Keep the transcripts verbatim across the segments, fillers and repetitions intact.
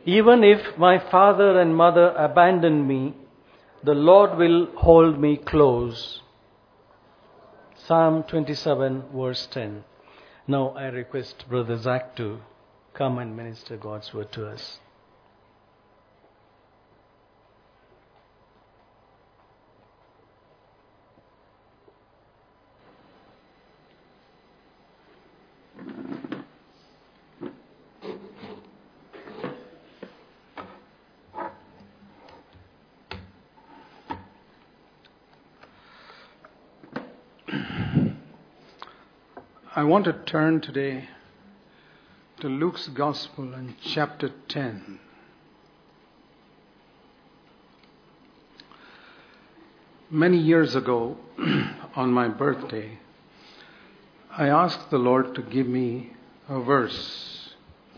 Even if my father and mother abandon me, the Lord will hold me close. Psalm twenty-seven, verse ten. Now I request Brother Zach to come and minister God's word to us. I want to turn today to Luke's Gospel in chapter ten. Many years ago, on my birthday, I asked the Lord to give me a verse,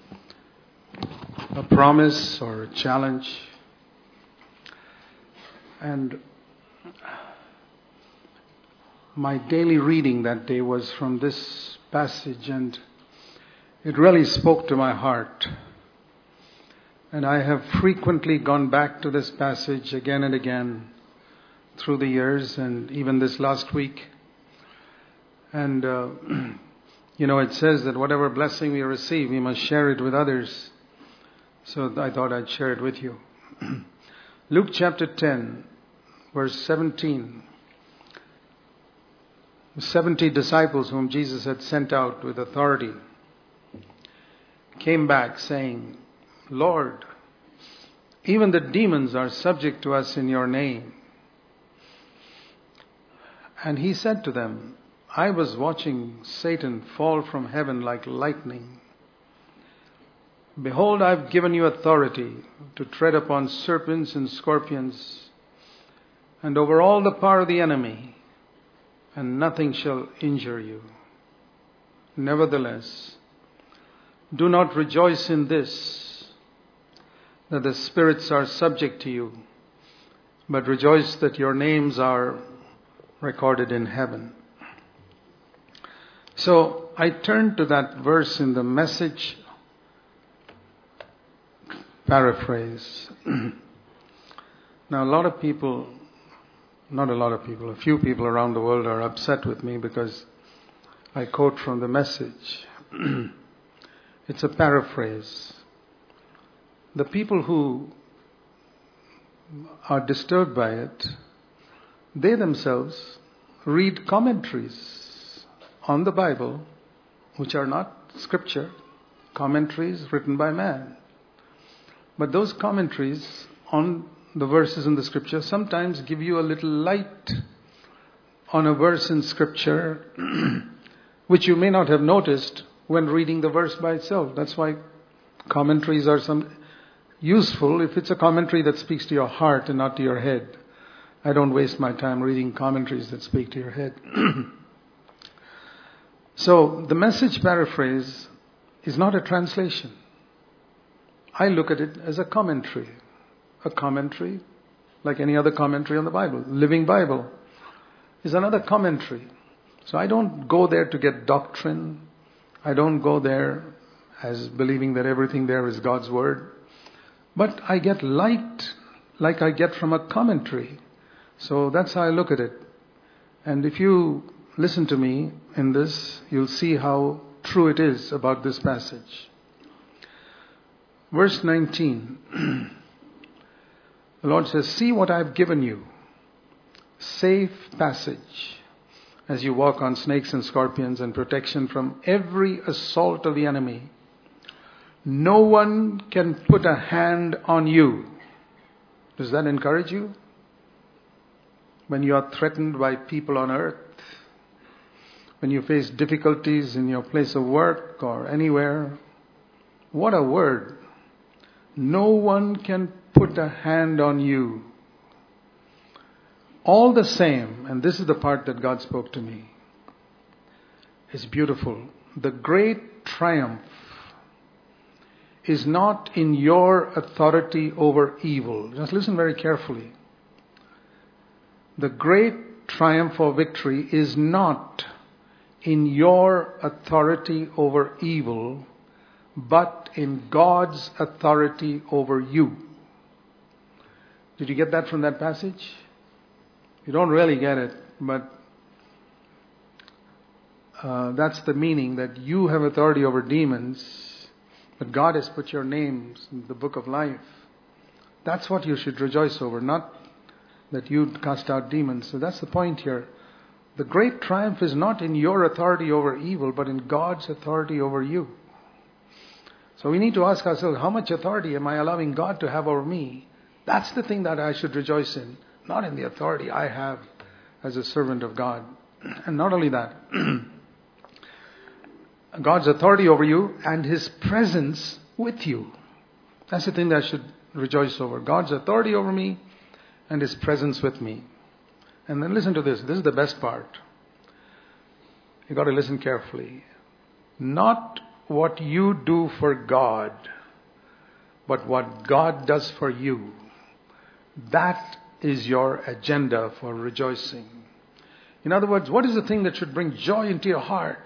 a promise or a challenge. And my daily reading that day was from this passage, and it really spoke to my heart. And I have frequently gone back to this passage again and again through the years, and even this last week. And, uh, you know, it says that whatever blessing we receive, we must share it with others. So I thought I'd share it with you. Luke chapter ten, verse seventeen. Seventy disciples whom Jesus had sent out with authority came back saying, Lord, even the demons are subject to us in your name. And he said to them, I was watching Satan fall from heaven like lightning. Behold, I've given you authority to tread upon serpents and scorpions and over all the power of the enemy, and nothing shall injure you. Nevertheless, do not rejoice in this, that the spirits are subject to you, but rejoice that your names are recorded in heaven. So I turned to that verse in the Message paraphrase. Now a lot of people Not a lot of people, a few people around the world are upset with me because I quote from the Message. It's a paraphrase. The people who are disturbed by it, they themselves read commentaries on the Bible, which are not scripture, commentaries written by man. But those commentaries on the verses in the scripture sometimes give you a little light on a verse in scripture which you may not have noticed when reading the verse by itself. That's why commentaries are some useful if it's a commentary that speaks to your heart and not to your head. I don't waste my time reading commentaries that speak to your head. So the Message paraphrase is not a translation. I look at it as a commentary. A commentary, like any other commentary on the Bible. Living Bible is another commentary. So I don't go there to get doctrine. I don't go there as believing that everything there is God's Word. But I get light like I get from a commentary. So that's how I look at it. And if you listen to me in this, you'll see how true it is about this passage. Verse nineteen. The Lord says, see what I've given you. Safe passage as you walk on snakes and scorpions, and protection from every assault of the enemy. No one can put a hand on you. Does that encourage you? When you are threatened by people on earth, when you face difficulties in your place of work or anywhere, what a word. No one can put a hand on you. All the same, and this is the part that God spoke to me, is beautiful. The great triumph is not in your authority over evil. Just listen very carefully. The great triumph or victory is not in your authority over evil, but in God's authority over you. Did you get that from that passage? You don't really get it, but uh, that's the meaning, that you have authority over demons, but God has put your names in the book of life. That's what you should rejoice over, not that you cast out demons. So that's the point here. The great triumph is not in your authority over evil, but in God's authority over you. So we need to ask ourselves, how much authority am I allowing God to have over me? That's the thing that I should rejoice in, not in the authority I have as a servant of God. And not only that, God's authority over you and His presence with you. That's the thing that I should rejoice over. God's authority over me and His presence with me. And then listen to this. This is the best part. You've got to listen carefully. Not what you do for God, but what God does for you. That is your agenda for rejoicing. In other words, what is the thing that should bring joy into your heart?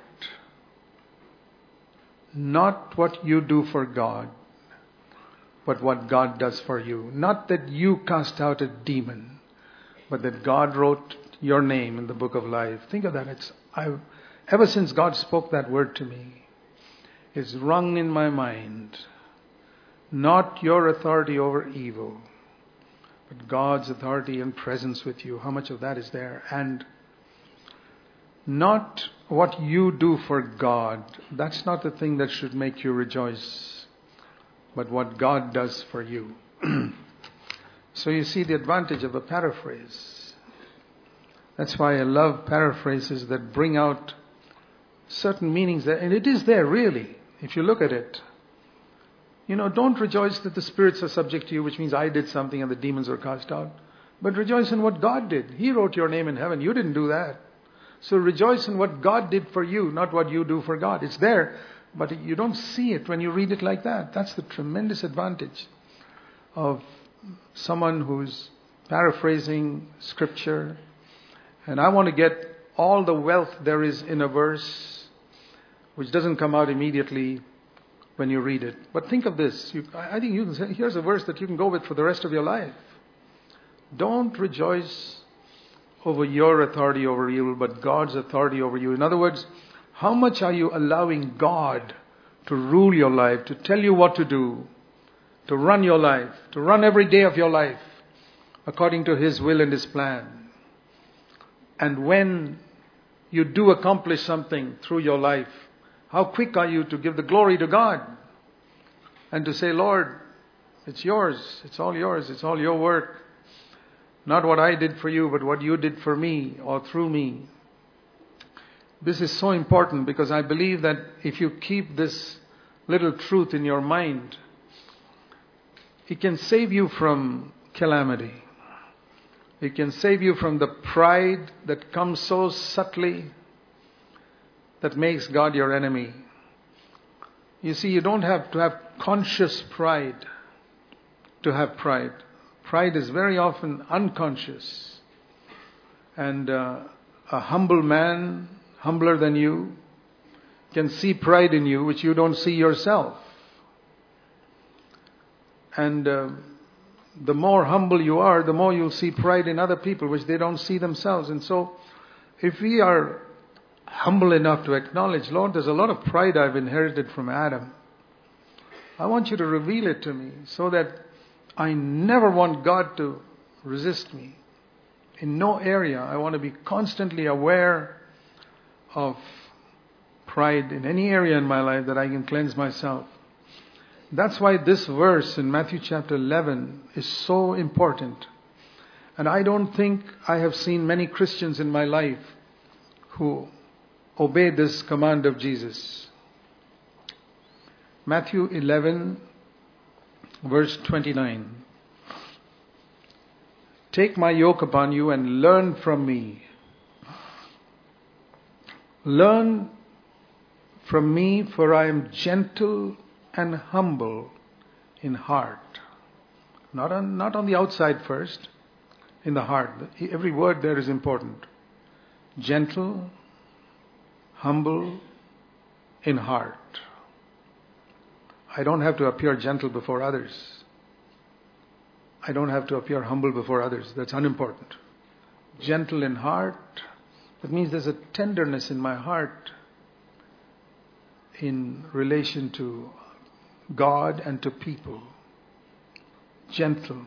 Not what you do for God, but what God does for you. Not that you cast out a demon, but that God wrote your name in the book of life. Think of that. It's I've, ever since God spoke that word to me, it's rung in my mind. Not your authority over evil, but God's authority and presence with you. How much of that is there? And not what you do for God. That's not the thing that should make you rejoice, but what God does for you. So you see the advantage of a paraphrase. That's why I love paraphrases that bring out certain meanings there. And it is there really, if you look at it. You know, don't rejoice that the spirits are subject to you, which means I did something and the demons were cast out. But rejoice in what God did. He wrote your name in heaven. You didn't do that. So rejoice in what God did for you, not what you do for God. It's there, but you don't see it when you read it like that. That's the tremendous advantage of someone who's paraphrasing Scripture. And I want to get all the wealth there is in a verse, which doesn't come out immediately when you read it. But think of this. You, I think you can say, here's a verse that you can go with for the rest of your life. Don't rejoice over your authority over evil, but God's authority over you. In other words, how much are you allowing God to rule your life, to tell you what to do, to run your life, to run every day of your life according to His will and His plan? And when you do accomplish something through your life, how quick are you to give the glory to God and to say, Lord, it's yours, it's all yours, it's all your work. Not what I did for you, but what you did for me or through me. This is so important because I believe that if you keep this little truth in your mind, it can save you from calamity. It can save you from the pride that comes so subtly that makes God your enemy. You see, you don't have to have conscious pride to have pride. Pride is very often unconscious. And uh, a humble man, humbler than you, can see pride in you which you don't see yourself. And uh, the more humble you are, the more you'll see pride in other people which they don't see themselves. And so, if we are humble enough to acknowledge, Lord, there's a lot of pride I've inherited from Adam. I want you to reveal it to me so that I never want God to resist me. In no area. I want to be constantly aware of pride in any area in my life that I can cleanse myself. That's why this verse in Matthew chapter eleven is so important. And I don't think I have seen many Christians in my life who obey this command of Jesus. Matthew eleven verse twenty-nine. Take my yoke upon you and learn from me. Learn from me, for I am gentle and humble in heart. Not on, not on the outside first, in the heart. Every word there is important. Gentle, humble in heart. I don't have to appear gentle before others. I don't have to appear humble before others. That's unimportant. Gentle in heart, that means there's a tenderness in my heart in relation to God and to people. Gentle.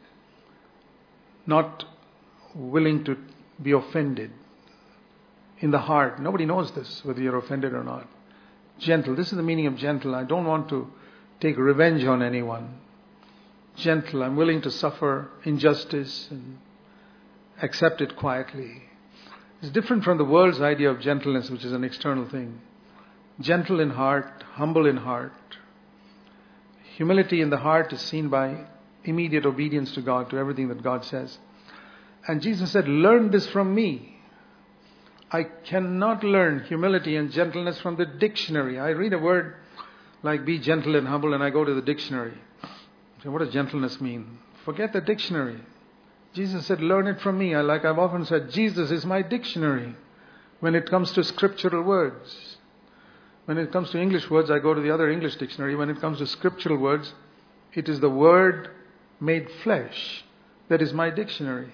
Not willing to be offended. In the heart. Nobody knows this, whether you're offended or not. Gentle. This is the meaning of gentle. I don't want to take revenge on anyone. Gentle. I'm willing to suffer injustice and accept it quietly. It's different from the world's idea of gentleness, which is an external thing. Gentle in heart, humble in heart. Humility in the heart is seen by immediate obedience to God, to everything that God says. And Jesus said, learn this from me. I cannot learn humility and gentleness from the dictionary. I read a word like be gentle and humble and I go to the dictionary. So what does gentleness mean? Forget the dictionary. Jesus said, learn it from me. I, like I've often said, Jesus is my dictionary when it comes to scriptural words. When it comes to English words, I go to the other English dictionary. When it comes to scriptural words, it is the Word made flesh that is my dictionary.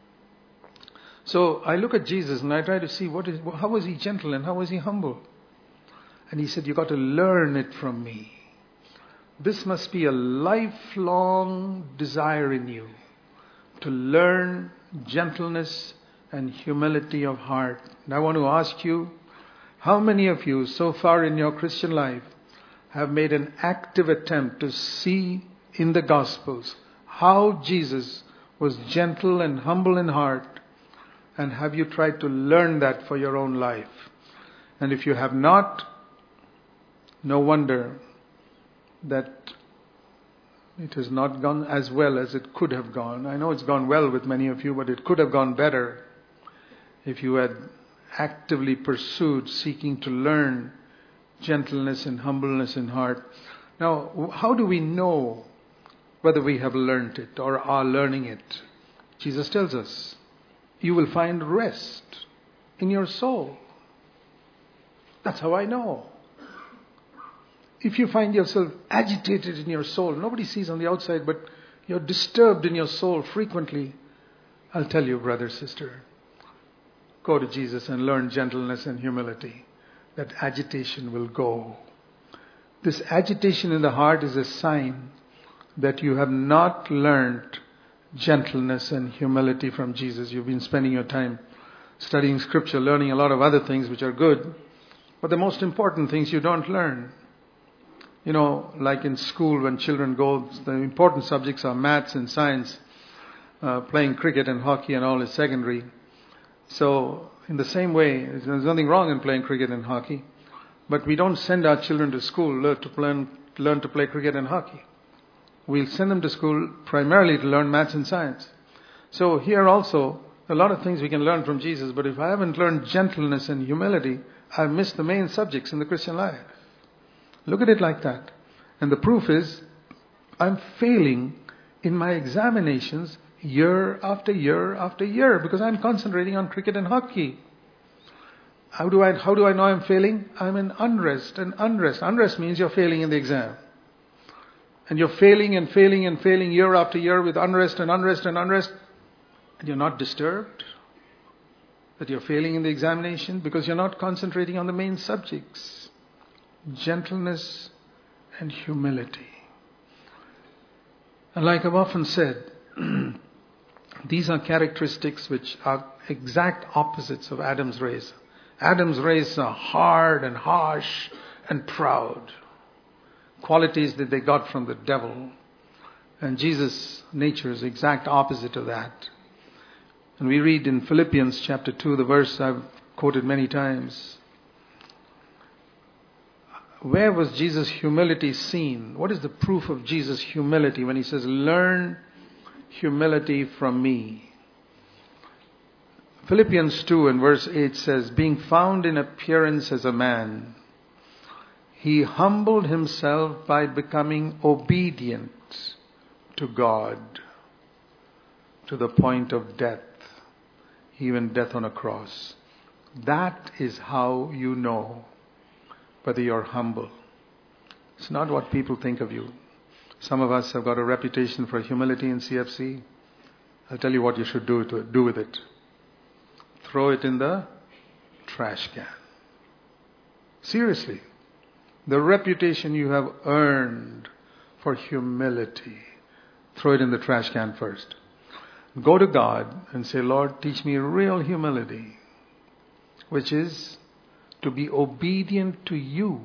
So I look at Jesus and I try to see what is, how was he gentle and how was he humble? And he said, you got to learn it from me. This must be a lifelong desire in you to learn gentleness and humility of heart. And I want to ask you, how many of you so far in your Christian life have made an active attempt to see in the Gospels how Jesus was gentle and humble in heart? And have you tried to learn that for your own life? And if you have not, no wonder that it has not gone as well as it could have gone. I know it's gone well with many of you, but it could have gone better if you had actively pursued seeking to learn gentleness and humbleness in heart. Now, how do we know whether we have learned it or are learning it? Jesus tells us, you will find rest in your soul. That's how I know. If you find yourself agitated in your soul, nobody sees on the outside, but you're disturbed in your soul frequently, I'll tell you, brother, sister, go to Jesus and learn gentleness and humility. That agitation will go. This agitation in the heart is a sign that you have not learned gentleness and humility from Jesus. You've been spending your time studying scripture, learning a lot of other things which are good, but the most important things you don't learn. You know, like in school when children go, the important subjects are maths and science. Uh, playing cricket and hockey and all is secondary. So in the same way, there's nothing wrong in playing cricket and hockey, but we don't send our children to school to learn, learn to play cricket and hockey. We'll send them to school primarily to learn maths and science. So here also, a lot of things we can learn from Jesus, but if I haven't learned gentleness and humility, I've missed the main subjects in the Christian life. Look at it like that. And the proof is, I'm failing in my examinations year after year after year because I'm concentrating on cricket and hockey. How do I, how do I know I'm failing? I'm in unrest and unrest. Unrest means you're failing in the exam. And you're failing and failing and failing year after year with unrest and unrest and unrest. And you're not disturbed that you're failing in the examination because you're not concentrating on the main subjects. Gentleness and humility. And like I've often said, these are characteristics which are exact opposites of Adam's race. Adam's race are hard and harsh and proud. Qualities that they got from the devil. And Jesus' nature is the exact opposite of that. And we read in Philippians chapter two, the verse I've quoted many times. Where was Jesus' humility seen? What is the proof of Jesus' humility when he says, learn humility from me? Philippians two and verse eight says, being found in appearance as a man, he humbled himself by becoming obedient to God to the point of death, even death on a cross. That is how you know whether you're humble. It's not what people think of you. Some of us have got a reputation for humility in C F C. I'll tell you what you should do to do with it. Throw it in the trash can. Seriously. The reputation you have earned for humility, throw it in the trash can first. Go to God and say, Lord, teach me real humility, which is to be obedient to you,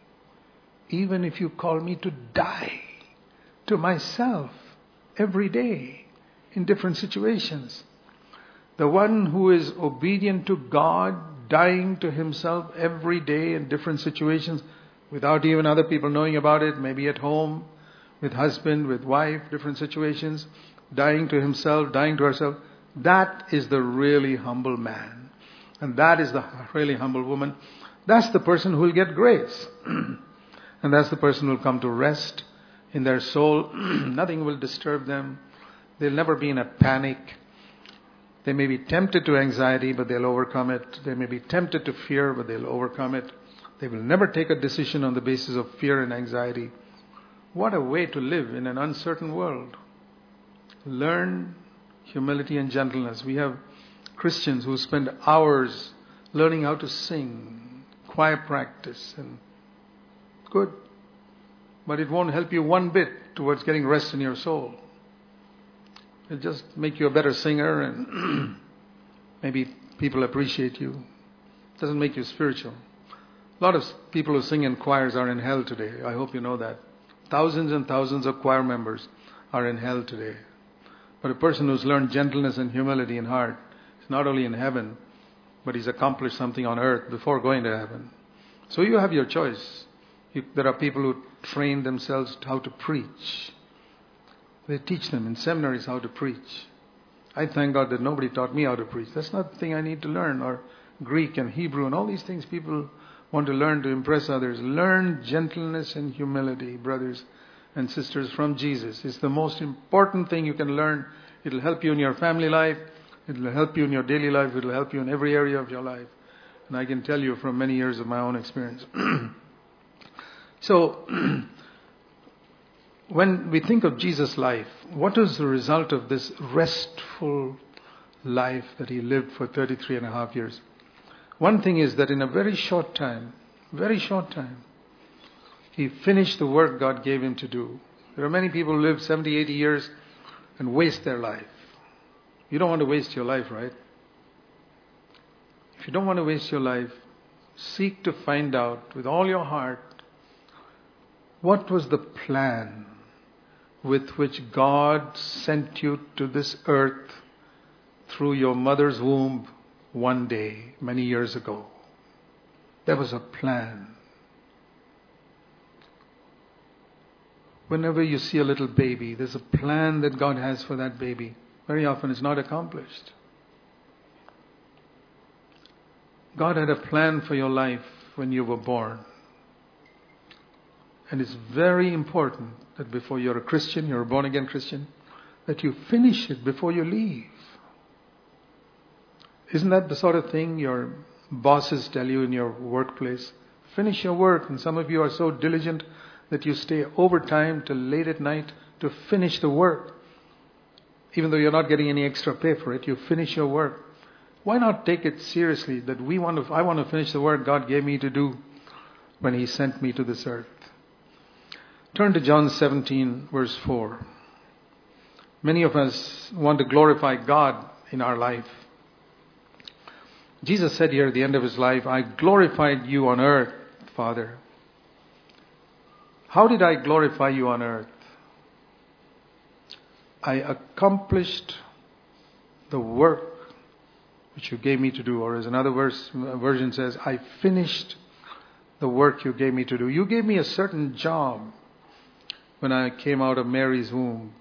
even if you call me to die to myself every day in different situations. The one who is obedient to God, dying to himself every day in different situations, without even other people knowing about it, maybe at home, with husband, with wife, different situations, dying to himself, dying to herself. That is the really humble man. And that is the really humble woman. That's the person who will get grace. And that's the person who will come to rest in their soul. Nothing will disturb them. They'll never be in a panic. They may be tempted to anxiety, but they'll overcome it. They may be tempted to fear, but they'll overcome it. They will never take a decision on the basis of fear and anxiety. What a way to live in an uncertain world. Learn humility and gentleness. We have Christians who spend hours learning how to sing, choir practice, and good. But it won't help you one bit towards getting rest in your soul. It'll just make you a better singer, and maybe people appreciate you. It doesn't make you spiritual. A lot of people who sing in choirs are in hell today. I hope you know that. Thousands and thousands of choir members are in hell today. But a person who's learned gentleness and humility in heart is not only in heaven, but he's accomplished something on earth before going to heaven. So you have your choice. You, there are people who train themselves how to preach. They teach them in seminaries how to preach. I thank God that nobody taught me how to preach. That's not the thing I need to learn. Or Greek and Hebrew and all these things people want to learn to impress others. Learn gentleness and humility, brothers and sisters, from Jesus. It's the most important thing you can learn. It'll help you in your family life. It'll help you in your daily life. It'll help you in every area of your life. And I can tell you from many years of my own experience. So, when we think of Jesus' life, what is the result of this restful life that he lived for thirty-three and a half years? One thing is that in a very short time, very short time, he finished the work God gave him to do. There are many people who live seventy, eighty years and waste their life. You don't want to waste your life, right? If you don't want to waste your life, seek to find out with all your heart what was the plan with which God sent you to this earth through your mother's womb one day, many years ago. There was a plan. Whenever you see a little baby, there's a plan that God has for that baby. Very often it's not accomplished. God had a plan for your life when you were born. And it's very important that before you're a Christian, you're a born-again Christian, that you finish it before you leave. Isn't that the sort of thing your bosses tell you in your workplace? Finish your work. And some of you are so diligent that you stay overtime till late at night to finish the work. Even though you're not getting any extra pay for it, you finish your work. Why not take it seriously that we want to, I want to finish the work God gave me to do when He sent me to this earth? Turn to John seventeen, verse four. Many of us want to glorify God in our life. Jesus said here at the end of His life, I glorified you on earth, Father. How did I glorify you on earth? I accomplished the work which you gave me to do. Or as another verse, version says, I finished the work you gave me to do. You gave me a certain job when I came out of Mary's womb.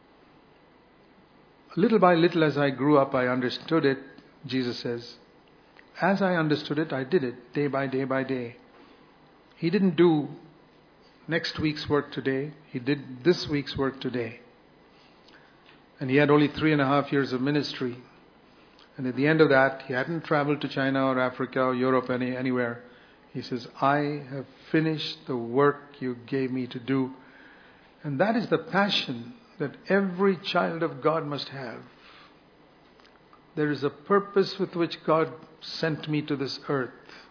Little by little as I grew up, I understood it, Jesus says. As I understood it, I did it day by day by day. He didn't do next week's work today. He did this week's work today. And he had only three and a half years of ministry. And at the end of that, he hadn't traveled to China or Africa or Europe, any, anywhere. He says, I have finished the work you gave me to do. And that is the passion that every child of God must have. There is a purpose with which God sent me to this earth.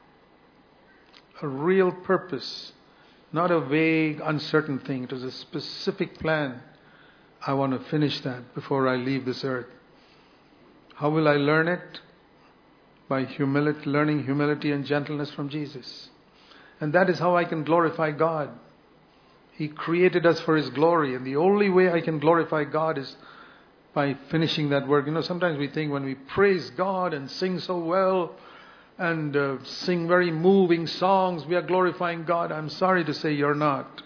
A real purpose, not a vague, uncertain thing. It was a specific plan. I want to finish that before I leave this earth. How will I learn it? By humility, learning humility and gentleness from Jesus. And that is how I can glorify God. He created us for His glory, and the only way I can glorify God is by finishing that work. You know, sometimes we think when we praise God and sing so well and uh, sing very moving songs, we are glorifying God. I'm sorry to say you're not.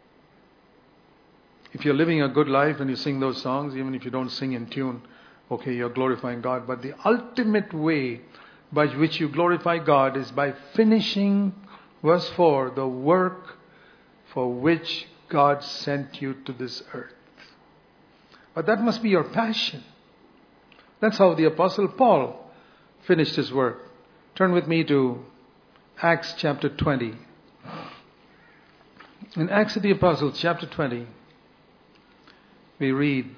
If you're living a good life and you sing those songs, even if you don't sing in tune, okay, you're glorifying God. But the ultimate way by which you glorify God is by finishing, verse four, the work for which God sent you to this earth. But that must be your passion. That's how the Apostle Paul finished his work. Turn with me to Acts chapter twenty. In Acts of the Apostles chapter twenty, we read,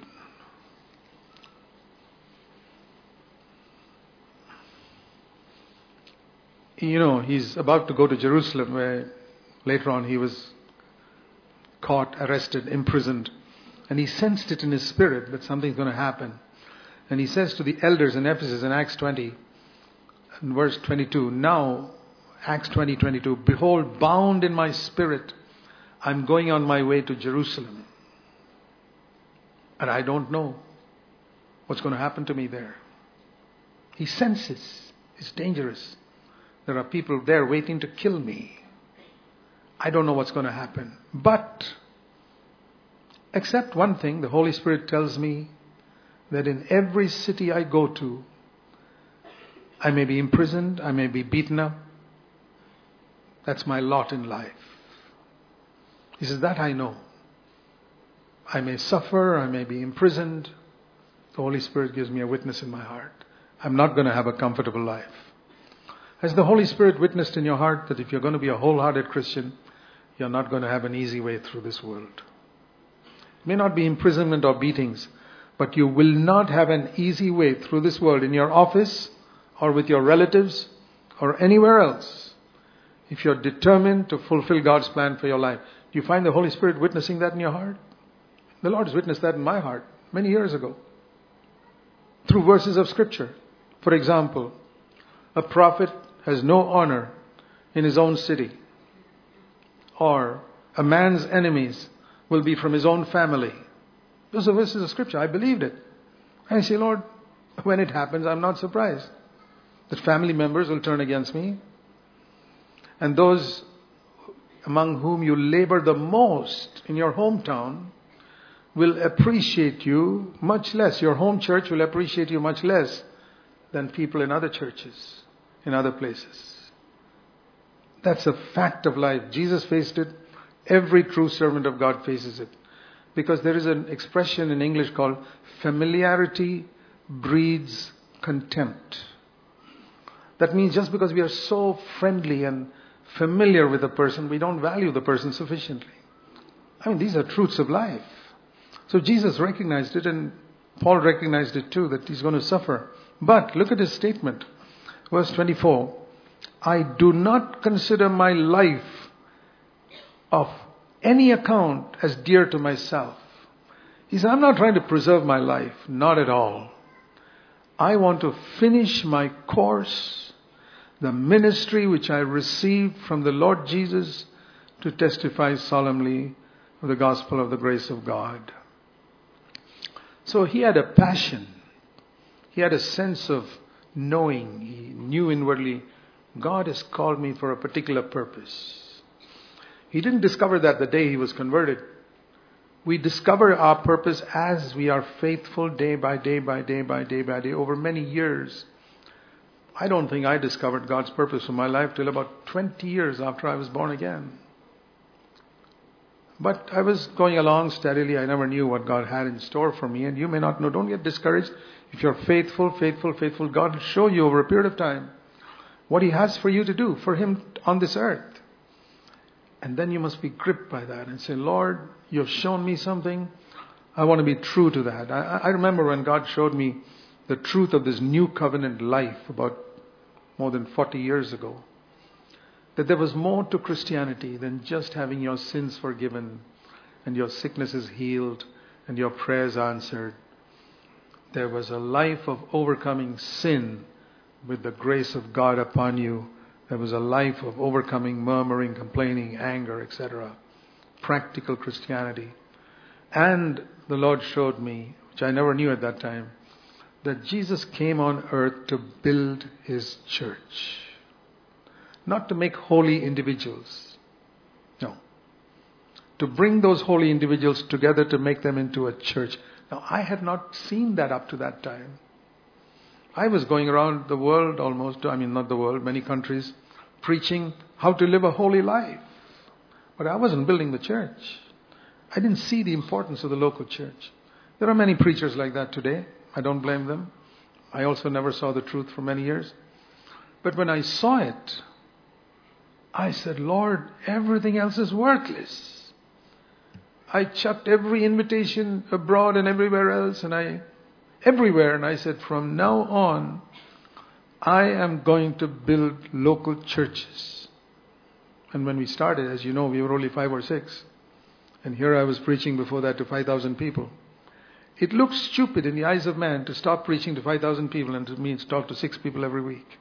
you know, he's about to go to Jerusalem, where later on he was caught, arrested, imprisoned. And he sensed it in his spirit that something's going to happen. And he says to the elders in Ephesus in Acts twenty, in verse twenty-two, now, Acts twenty, twenty-two, behold, bound in my spirit, I'm going on my way to Jerusalem. And I don't know what's going to happen to me there. He senses it's dangerous. There are people there waiting to kill me. I don't know what's going to happen. But, except one thing, the Holy Spirit tells me that in every city I go to, I may be imprisoned, I may be beaten up. That's my lot in life. He says, that I know. I may suffer, I may be imprisoned. The Holy Spirit gives me a witness in my heart. I'm not going to have a comfortable life. Has the Holy Spirit witnessed in your heart that if you're going to be a wholehearted Christian, you're not going to have an easy way through this world? It may not be imprisonment or beatings, but you will not have an easy way through this world in your office or with your relatives or anywhere else if you're determined to fulfill God's plan for your life. Do you find the Holy Spirit witnessing that in your heart? The Lord has witnessed that in my heart many years ago through verses of Scripture. For example, a prophet has no honor in his own city, or a man's enemies will be from his own family. Those are verses of Scripture. I believed it. And I say, Lord, when it happens, I'm not surprised that family members will turn against me. And those among whom you labor the most in your hometown will appreciate you much less. Your home church will appreciate you much less than people in other churches, in other places. That's a fact of life. Jesus faced it. Every true servant of God faces it. Because there is an expression in English called familiarity breeds contempt. That means just because we are so friendly and familiar with a person, we don't value the person sufficiently. I mean, these are truths of life. So Jesus recognized it, and Paul recognized it too, that he's going to suffer. But look at his statement. Verse twenty-four. I do not consider my life of any account as dear to myself. He said, I'm not trying to preserve my life. Not at all. I want to finish my course, the ministry which I received from the Lord Jesus, to testify solemnly of the gospel of the grace of God. So he had a passion. He had a sense of knowing. He knew inwardly, God has called me for a particular purpose. He didn't discover that the day he was converted. We discover our purpose as we are faithful day by day by day by day by day over many years. I don't think I discovered God's purpose for my life till about twenty years after I was born again. But I was going along steadily. I never knew what God had in store for me. And you may not know. Don't get discouraged. If you're faithful, faithful, faithful, God will show you over a period of time what He has for you to do, for Him on this earth. And then you must be gripped by that and say, Lord, you have shown me something. I want to be true to that. I, I remember when God showed me the truth of this new covenant life about more than forty years ago, that there was more to Christianity than just having your sins forgiven and your sicknesses healed and your prayers answered. There was a life of overcoming sin with the grace of God upon you. There was a life of overcoming murmuring, complaining, anger, et cetera. Practical Christianity. And the Lord showed me, which I never knew at that time, that Jesus came on earth to build His church. Not to make holy individuals. No. To bring those holy individuals together to make them into a church. Now, I had not seen that up to that time. I was going around the world almost, I mean not the world, many countries, preaching how to live a holy life. But I wasn't building the church. I didn't see the importance of the local church. There are many preachers like that today. I don't blame them. I also never saw the truth for many years. But when I saw it, I said, Lord, everything else is worthless. I chucked every invitation abroad and everywhere else, and I, everywhere, and I said, from now on, I am going to build local churches. And when we started, as you know, we were only five or six. And here I was preaching before that to five thousand people. It looks stupid in the eyes of man to stop preaching to five thousand people and to means talk to six people every week.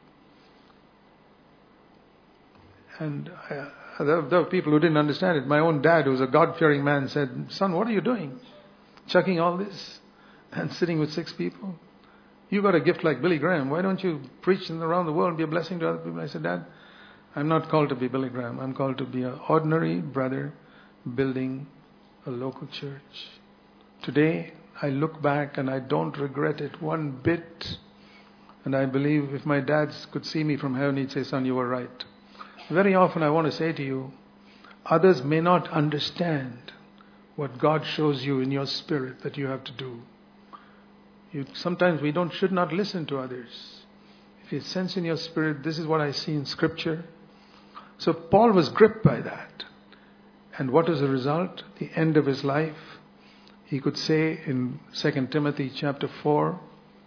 And uh, there, there were people who didn't understand it. My own dad, who was a God-fearing man, said, son, what are you doing? Chucking all this and sitting with six people? You got a gift like Billy Graham. Why don't you preach around the world and be a blessing to other people? I said, Dad, I'm not called to be Billy Graham. I'm called to be an ordinary brother building a local church. Today, I look back and I don't regret it one bit. And I believe if my dad could see me from heaven, he'd say, son, you were right. Very often I want to say to you, others may not understand what God shows you in your spirit that you have to do. You, sometimes we don't should not listen to others. If you sense in your spirit, this is what I see in Scripture. So Paul was gripped by that. And what was the result? The end of his life. He could say in Second Timothy chapter four,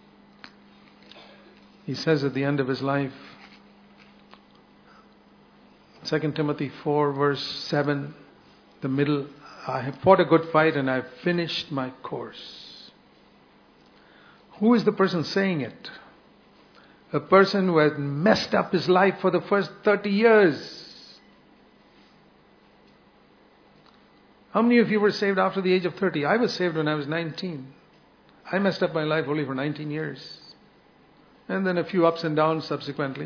he says at the end of his life, Second Timothy four verse seven, the middle, I have fought a good fight and I have finished my course. Who is the person saying it? A person who has messed up his life for the first thirty years. How many of you were saved after the age of thirty? I was saved when I was nineteen. I messed up my life only for nineteen years. And then a few ups and downs subsequently.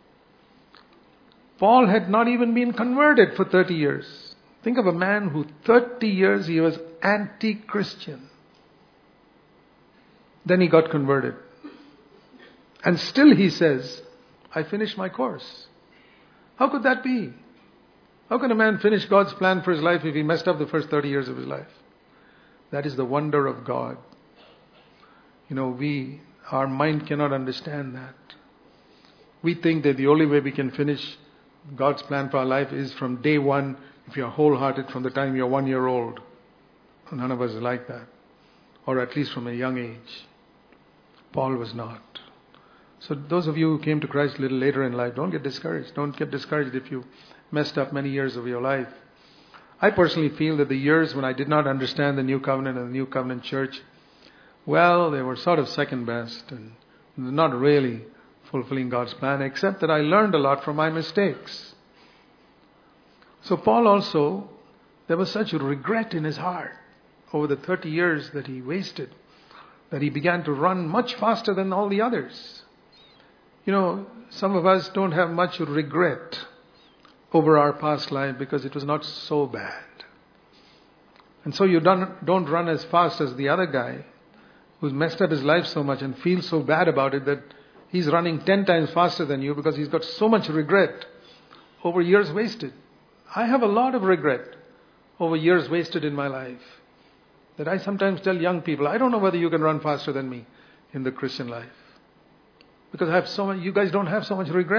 Paul had not even been converted for thirty years. Think of a man who thirty years he was anti-Christian. Then he got converted. And still he says, I finished my course. How could that be? How can a man finish God's plan for his life if he messed up the first thirty years of his life? That is the wonder of God. You know, we, our mind cannot understand that. We think that the only way we can finish God's plan for our life is from day one, if you're wholehearted from the time you're one year old. None of us are like that. Or at least from a young age. Paul was not. So those of you who came to Christ a little later in life, don't get discouraged. Don't get discouraged if you messed up many years of your life. I personally feel that the years when I did not understand the New Covenant and the New Covenant Church, well, they were sort of second best and not really fulfilling God's plan, except that I learned a lot from my mistakes. So Paul also, there was such regret in his heart over the thirty years that he wasted, that he began to run much faster than all the others. You know, some of us don't have much regret over our past life because it was not so bad. And so you don't, don't run as fast as the other guy who's messed up his life so much and feels so bad about it that he's running ten times faster than you because he's got so much regret over years wasted. I have a lot of regret over years wasted in my life that I sometimes tell young people, I don't know whether you can run faster than me in the Christian life. Because I have so much, you guys don't have so much regret.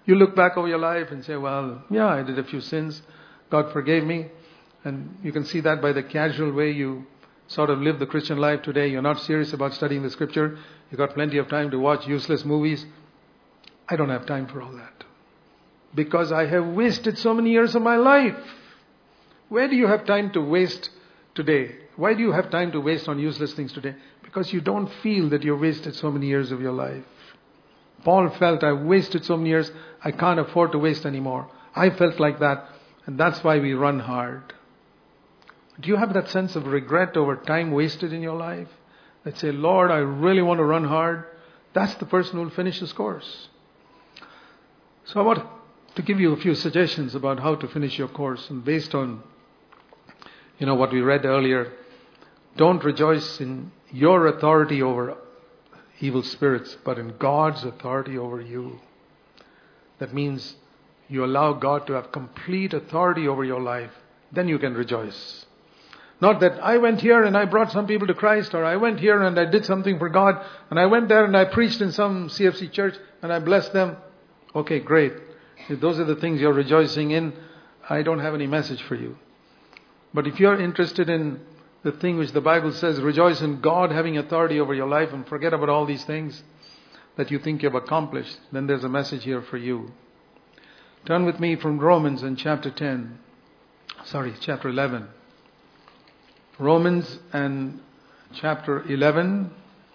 You look back over your life and say, well, yeah, I did a few sins. God forgave me. And you can see that by the casual way you sort of live the Christian life today. You're not serious about studying the scripture. You've got plenty of time to watch useless movies. I don't have time for all that. Because I have wasted so many years of my life. Where do you have time to waste today? Why do you have time to waste on useless things today? Because you don't feel that you've wasted so many years of your life. Paul felt, I wasted so many years, I can't afford to waste anymore. I felt like that, and that's why we run hard. Do you have that sense of regret over time wasted in your life? That say, Lord, I really want to run hard. That's the person who will finish this course. So I want to give you a few suggestions about how to finish your course. And based on, you know, what we read earlier, don't rejoice in your authority over evil spirits, but in God's authority over you. That means you allow God to have complete authority over your life. Then you can rejoice. Not that I went here and I brought some people to Christ, or I went here and I did something for God, and I went there and I preached in some C F C church and I blessed them. Okay, great. If those are the things you're rejoicing in, I don't have any message for you. But if you're interested in the thing which the Bible says, rejoice in God having authority over your life and forget about all these things that you think you've accomplished, then there's a message here for you. Turn with me from Romans in chapter ten. Sorry, chapter eleven. Romans and chapter eleven.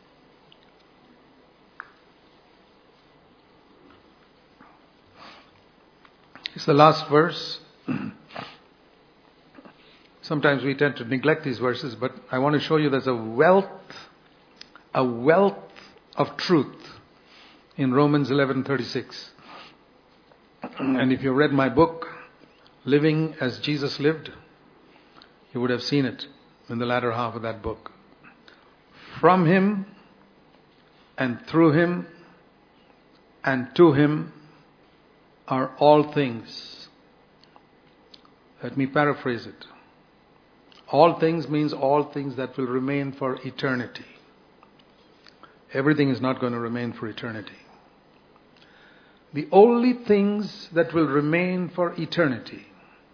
It's the last verse. Sometimes we tend to neglect these verses, but I want to show you there's a wealth, a wealth of truth in Romans eleven thirty-six. And if you read my book, Living as Jesus Lived, you would have seen it in the latter half of that book. From Him and through Him and to Him are all things. Let me paraphrase it. All things means all things that will remain for eternity. Everything is not going to remain for eternity. The only things that will remain for eternity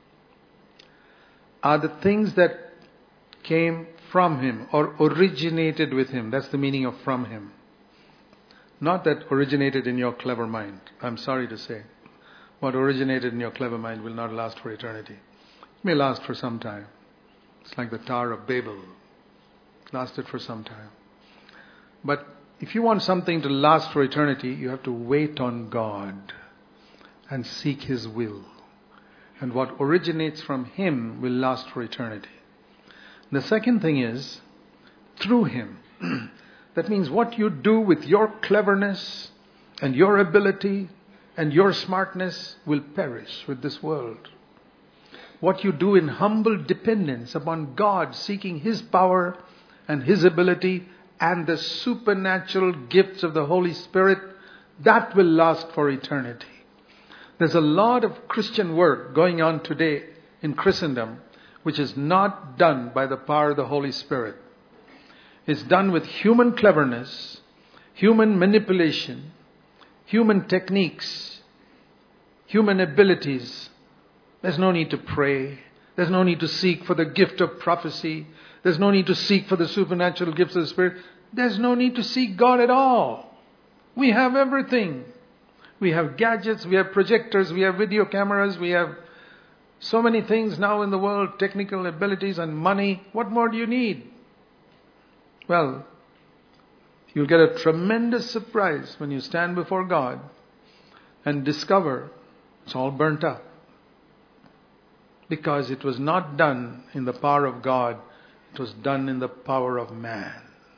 are the things that came from Him or originated with Him. That's the meaning of from Him. Not that originated in your clever mind. I'm sorry to say. What originated in your clever mind will not last for eternity. It may last for some time. It's like the Tower of Babel. It lasted for some time. But if you want something to last for eternity, you have to wait on God and seek His will. And what originates from Him will last for eternity. The second thing is, through Him. That means what you do with your cleverness and your ability and your smartness will perish with this world. What you do in humble dependence upon God, seeking His power and His ability and the supernatural gifts of the Holy Spirit, that will last for eternity. There's a lot of Christian work going on today in Christendom which is not done by the power of the Holy Spirit. It's done with human cleverness, human manipulation, human techniques, human abilities. There's no need to pray. There's no need to seek for the gift of prophecy. There's no need to seek for the supernatural gifts of the Spirit. There's no need to seek God at all. We have everything. We have gadgets, we have projectors, we have video cameras, we have so many things now in the world, technical abilities and money. What more do you need? Well, you'll get a tremendous surprise when you stand before God and discover it's all burnt up. Because it was not done in the power of God, it was done in the power of man.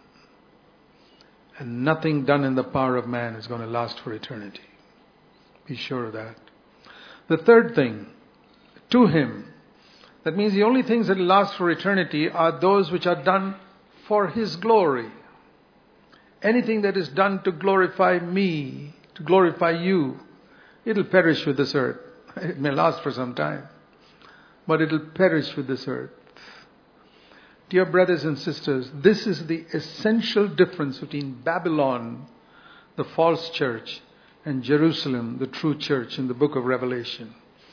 And nothing done in the power of man is going to last for eternity. Be sure of that. The third thing, to Him. That means the only things that last for eternity are those which are done for His glory. Anything that is done to glorify me, to glorify you, it'll perish with this earth. It may last for some time, but it'll perish with this earth. Dear brothers and sisters, this is the essential difference between Babylon, the false church, and Jerusalem, the true church in the book of Revelation.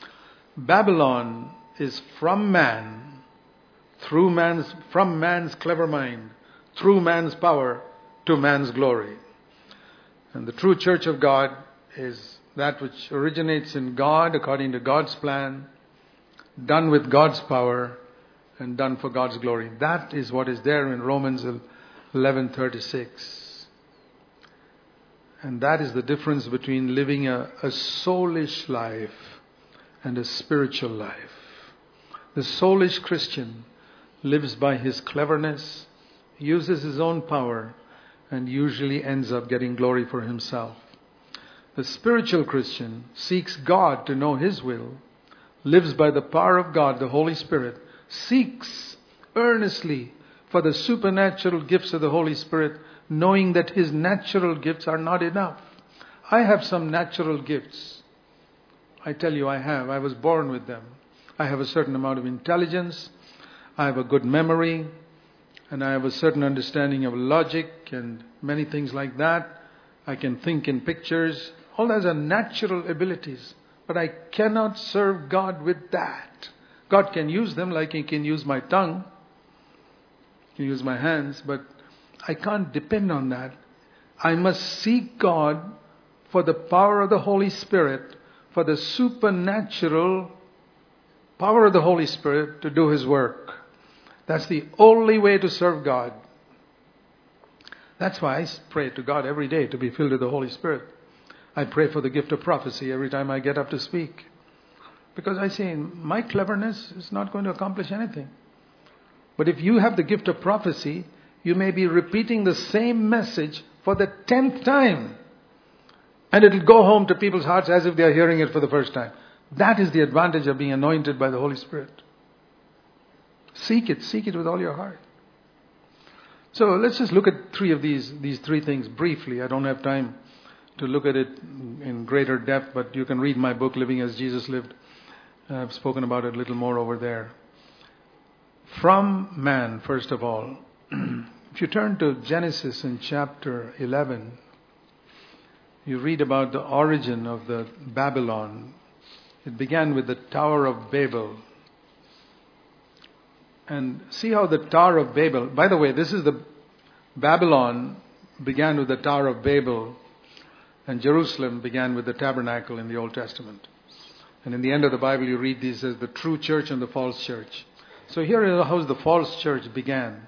Babylon is from man, through man's, from man's clever mind, through man's power, to man's glory. And the true church of God is that which originates in God according to God's plan, done with God's power, and done for God's glory. That is what is there in Romans eleven thirty-six. And that is the difference between living a, a soulish life and a spiritual life. The soulish Christian lives by his cleverness, uses his own power, and usually ends up getting glory for himself. The spiritual Christian seeks God to know His will, lives by the power of God, the Holy Spirit, seeks earnestly for the supernatural gifts of the Holy Spirit, knowing that his natural gifts are not enough. I have some natural gifts. I tell you I have. I was born with them. I have a certain amount of intelligence. I have a good memory. And I have a certain understanding of logic and many things like that. I can think in pictures. All those are natural abilities. But I cannot serve God with that. God can use them like He can use my tongue. He can use my hands. But I can't depend on that. I must seek God for the power of the Holy Spirit, for the supernatural power of the Holy Spirit to do His work. That's the only way to serve God. That's why I pray to God every day to be filled with the Holy Spirit. I pray for the gift of prophecy every time I get up to speak. Because I say, my cleverness is not going to accomplish anything. But if you have the gift of prophecy, you may be repeating the same message for the tenth time. And it'll go home to people's hearts as if they are hearing it for the first time. That is the advantage of being anointed by the Holy Spirit. Seek it. Seek it with all your heart. So let's just look at three of these, these three things briefly. I don't have time to look at it in greater depth, but you can read my book, Living as Jesus Lived. I've spoken about it a little more over there. From man, first of all. If you turn to Genesis in chapter eleven, you read about the origin of the Babylon. It began with the Tower of Babel. And see how the Tower of Babel, by the way, this is the Babylon began with the Tower of Babel, and Jerusalem began with the tabernacle in the Old Testament. And in the end of the Bible you read these as the true church and the false church. So here is how the false church began.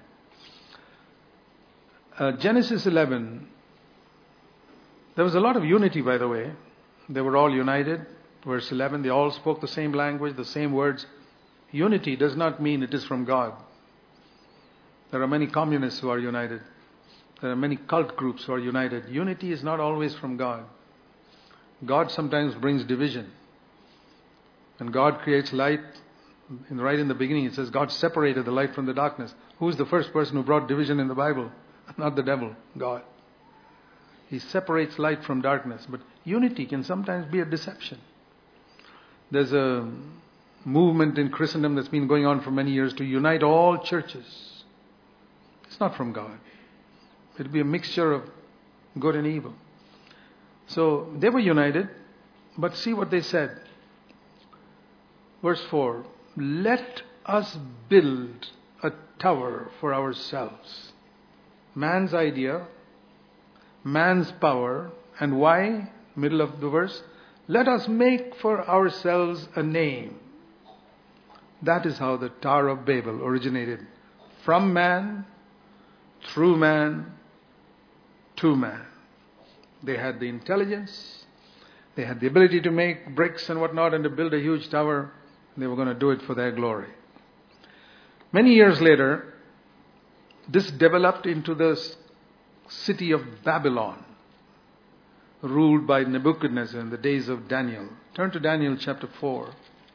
Uh, Genesis eleven, there was a lot of unity, by the way. They were all united. Verse eleven, they all spoke the same language, the same words. Unity does not mean it is from God. There are many communists who are united. There are many cult groups who are united. Unity is not always from God. God sometimes brings division. And God creates light. And right in the beginning it says God separated the light from the darkness. Who is the first person who brought division in the Bible? Not the devil, God. He separates light from darkness. But unity can sometimes be a deception. There's a movement in Christendom that's been going on for many years to unite all churches. It's not from God. It'll be a mixture of good and evil. So they were united, but see what they said. Verse four, let us build a tower for ourselves. Man's idea, man's power, and why? Middle of the verse, let us make for ourselves a name. That is how the Tower of Babel originated. From man, through man, to man. They had the intelligence, they had the ability to make bricks and whatnot and to build a huge tower. They were going to do it for their glory. Many years later, this developed into the city of Babylon, ruled by Nebuchadnezzar in the days of Daniel. Turn to Daniel chapter four.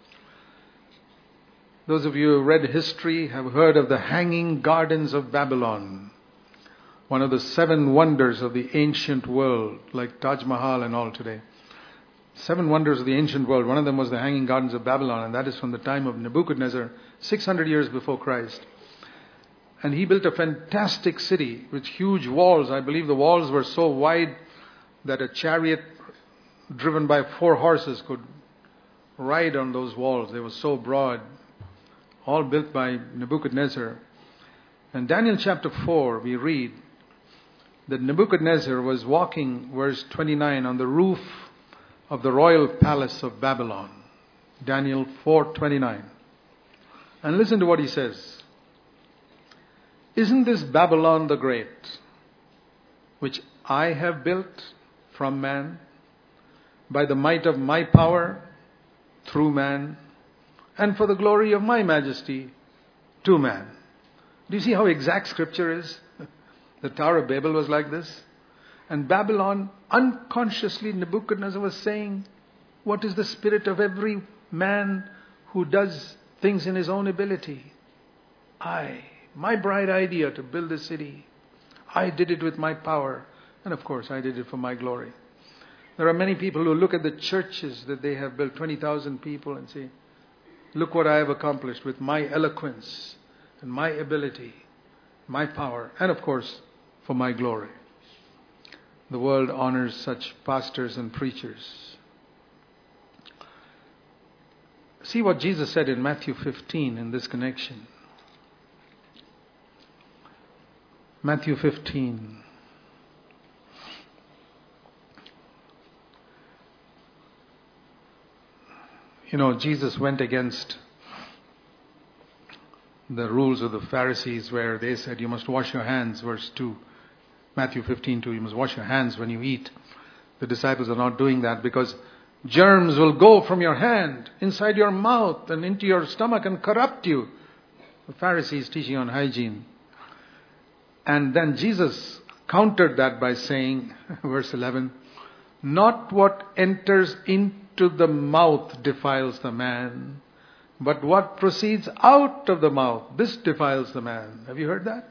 Those of you who have read history have heard of the Hanging Gardens of Babylon, one of the seven wonders of the ancient world, like Taj Mahal and all today. Seven wonders of the ancient world. One of them was the Hanging Gardens of Babylon, and that is from the time of Nebuchadnezzar, six hundred years before Christ. And he built a fantastic city with huge walls. I believe the walls were so wide that a chariot driven by four horses could ride on those walls. They were so broad, all built by Nebuchadnezzar. In Daniel chapter four, we read that Nebuchadnezzar was walking, verse twenty-nine, on the roof of the royal palace of Babylon. Daniel four twenty-nine. And listen to what he says. Isn't this Babylon the Great, which I have built from man, by the might of my power, through man, and for the glory of my majesty, to man? Do you see how exact Scripture is? The Tower of Babel was like this. And Babylon, unconsciously, Nebuchadnezzar was saying, what is the spirit of every man who does things in his own ability? I, my bright idea to build this city, I did it with my power. And of course, I did it for my glory. There are many people who look at the churches that they have built, twenty thousand people, and say, look what I have accomplished with my eloquence and my ability, my power, and of course, for my glory. The world honors such pastors and preachers. See what Jesus said in Matthew fifteen in this connection. Matthew fifteen. You know, Jesus went against the rules of the Pharisees where they said you must wash your hands, verse two. Matthew fifteen two, you must wash your hands when you eat. The disciples are not doing that because germs will go from your hand inside your mouth and into your stomach and corrupt you. The Pharisees teaching on hygiene. And then Jesus countered that by saying, verse eleven, not what enters into the mouth defiles the man, but what proceeds out of the mouth, this defiles the man. Have you heard that?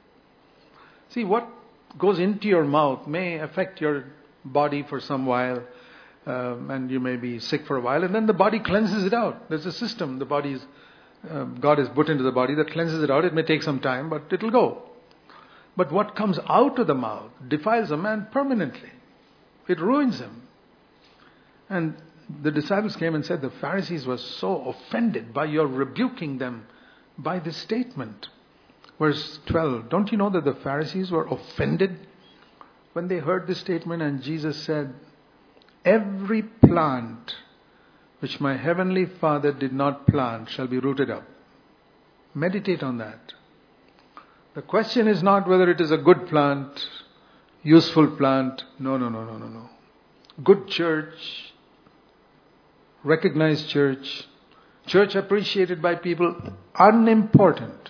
See, what goes into your mouth may affect your body for some while, um, and you may be sick for a while, and then the body cleanses it out. There's a system the body is, uh, God has put into the body that cleanses it out. It may take some time, but it'll go. But what comes out of the mouth defiles a man permanently. It ruins him. And the disciples came and said, the Pharisees were so offended by your rebuking them by this statement. Verse twelve, don't you know that the Pharisees were offended when they heard this statement? And Jesus said, every plant which my heavenly Father did not plant shall be rooted up. Meditate on that. The question is not whether it is a good plant, useful plant. No, no, no, no, no, no. Good church, recognized church, church appreciated by people, unimportant.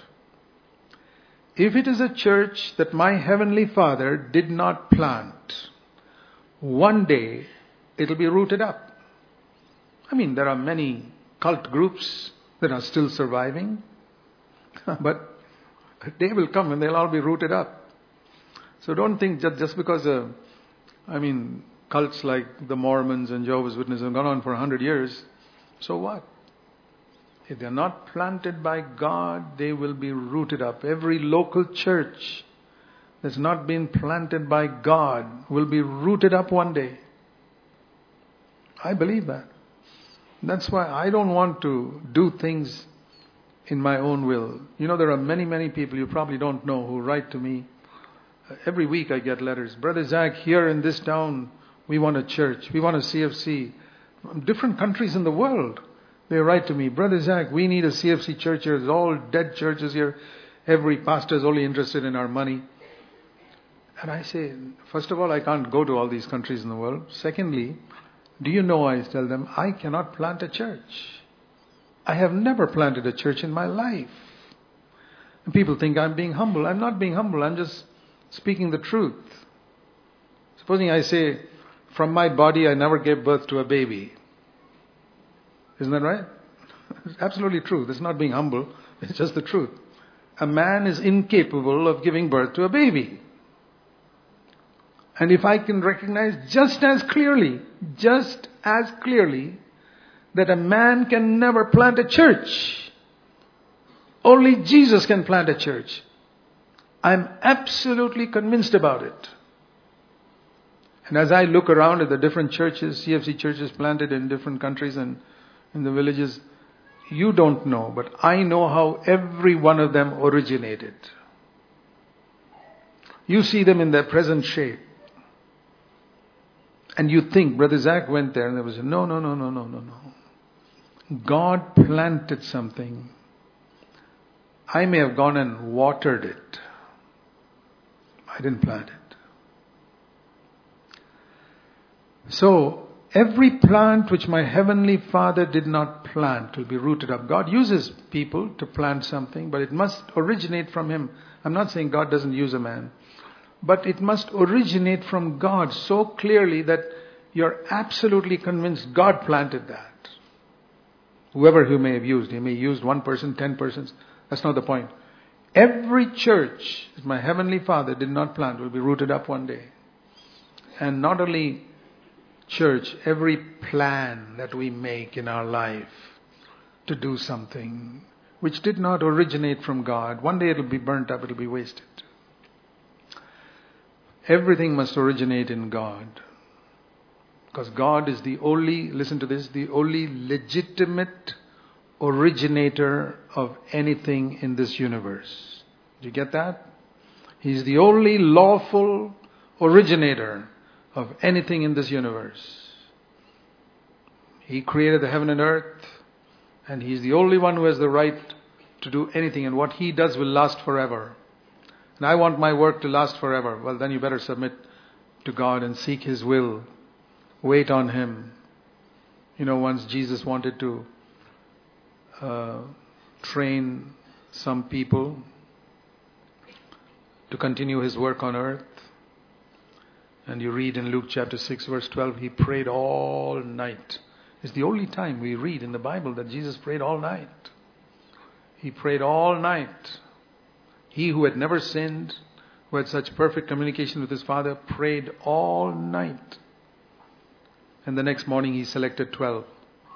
If it is a church that my heavenly Father did not plant, one day it'll be rooted up. I mean, there are many cult groups that are still surviving, but a day will come when they'll all be rooted up. So don't think that just because, uh, I mean, cults like the Mormons and Jehovah's Witnesses have gone on for a hundred years, so what? If they're not planted by God, they will be rooted up. Every local church that's not been planted by God will be rooted up one day. I believe that. That's why I don't want to do things in my own will. You know, there are many, many people you probably don't know who write to me. Every week I get letters. Brother Zach, here in this town, we want a church. We want a C F C. From different countries in the world. They write to me, Brother Zach, we need a C F C church here. There's all dead churches here. Every pastor is only interested in our money. And I say, first of all, I can't go to all these countries in the world. Secondly, do you know, I tell them, I cannot plant a church. I have never planted a church in my life. And people think I'm being humble. I'm not being humble. I'm just speaking the truth. Supposing I say, from my body I never gave birth to a baby. Isn't that right? It's absolutely true. That's not being humble. It's just the truth. A man is incapable of giving birth to a baby. And if I can recognize just as clearly, just as clearly, that a man can never plant a church. Only Jesus can plant a church. I'm absolutely convinced about it. And as I look around at the different churches, C F C churches planted in different countries and in the villages, you don't know, but I know how every one of them originated. You see them in their present shape. And you think, Brother Zach went there and there was, no, no, no, no, no, no, no. God planted something. I may have gone and watered it. I didn't plant it. So, every plant which my heavenly Father did not plant will be rooted up. God uses people to plant something, but it must originate from Him. I'm not saying God doesn't use a man, but it must originate from God so clearly that you're absolutely convinced God planted that. Whoever He may have used, He may have used one person, ten persons. That's not the point. Every church that my heavenly Father did not plant will be rooted up one day. And not only church, every plan that we make in our life to do something which did not originate from God, one day it will be burnt up, it will be wasted. Everything must originate in God. Because God is the only, listen to this, the only legitimate originator of anything in this universe. Do you get that? He's the only lawful originator of anything in this universe. He created the heaven and earth, and He's the only one who has the right to do anything, and what He does will last forever. And I want my work to last forever. Well, then you better submit to God and seek His will. Wait on Him. You know, once Jesus wanted to uh, train some people to continue His work on earth. And you read in Luke chapter six verse twelve, He prayed all night. It's the only time we read in the Bible that Jesus prayed all night. He prayed all night. He who had never sinned, who had such perfect communication with His Father, prayed all night. And the next morning He selected twelve.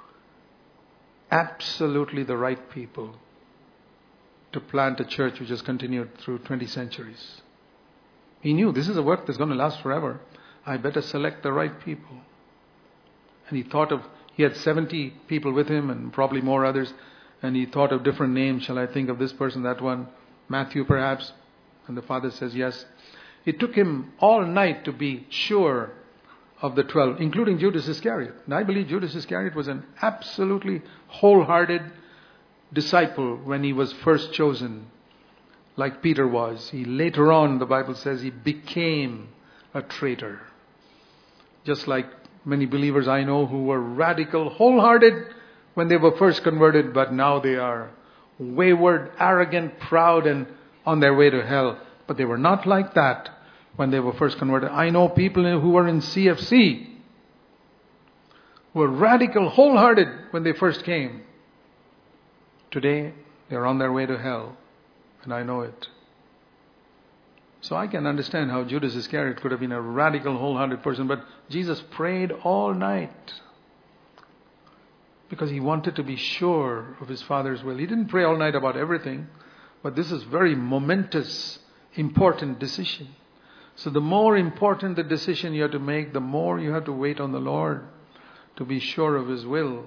Absolutely the right people to plant a church which has continued through twenty centuries. He knew this is a work that's going to last forever. I better select the right people. And he thought of, he had seventy people with him and probably more others. And he thought of different names. Shall I think of this person, that one? Matthew perhaps? And the Father says yes. It took him all night to be sure of the twelve, including Judas Iscariot. And I believe Judas Iscariot was an absolutely wholehearted disciple when he was first chosen. Like Peter was. He later on, the Bible says, he became a traitor. Just like many believers I know who were radical, wholehearted when they were first converted, but now they are wayward, arrogant, proud, and on their way to hell. But they were not like that when they were first converted. I know people who were in C F C who were radical, wholehearted when they first came. Today, they are on their way to hell. And I know it. So I can understand how Judas Iscariot could have been a radical, wholehearted person. But Jesus prayed all night. Because He wanted to be sure of His Father's will. He didn't pray all night about everything. But this is very momentous, important decision. So the more important the decision you have to make, the more you have to wait on the Lord to be sure of His will.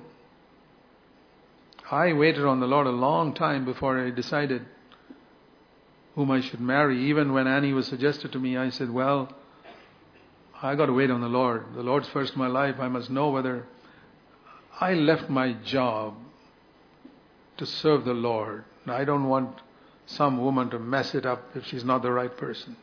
I waited on the Lord a long time before I decided whom I should marry. Even when Annie was suggested to me, I said, well, I got to wait on the Lord. The Lord's first in my life. I must know whether I left my job to serve the Lord. I don't want some woman to mess it up if she's not the right person.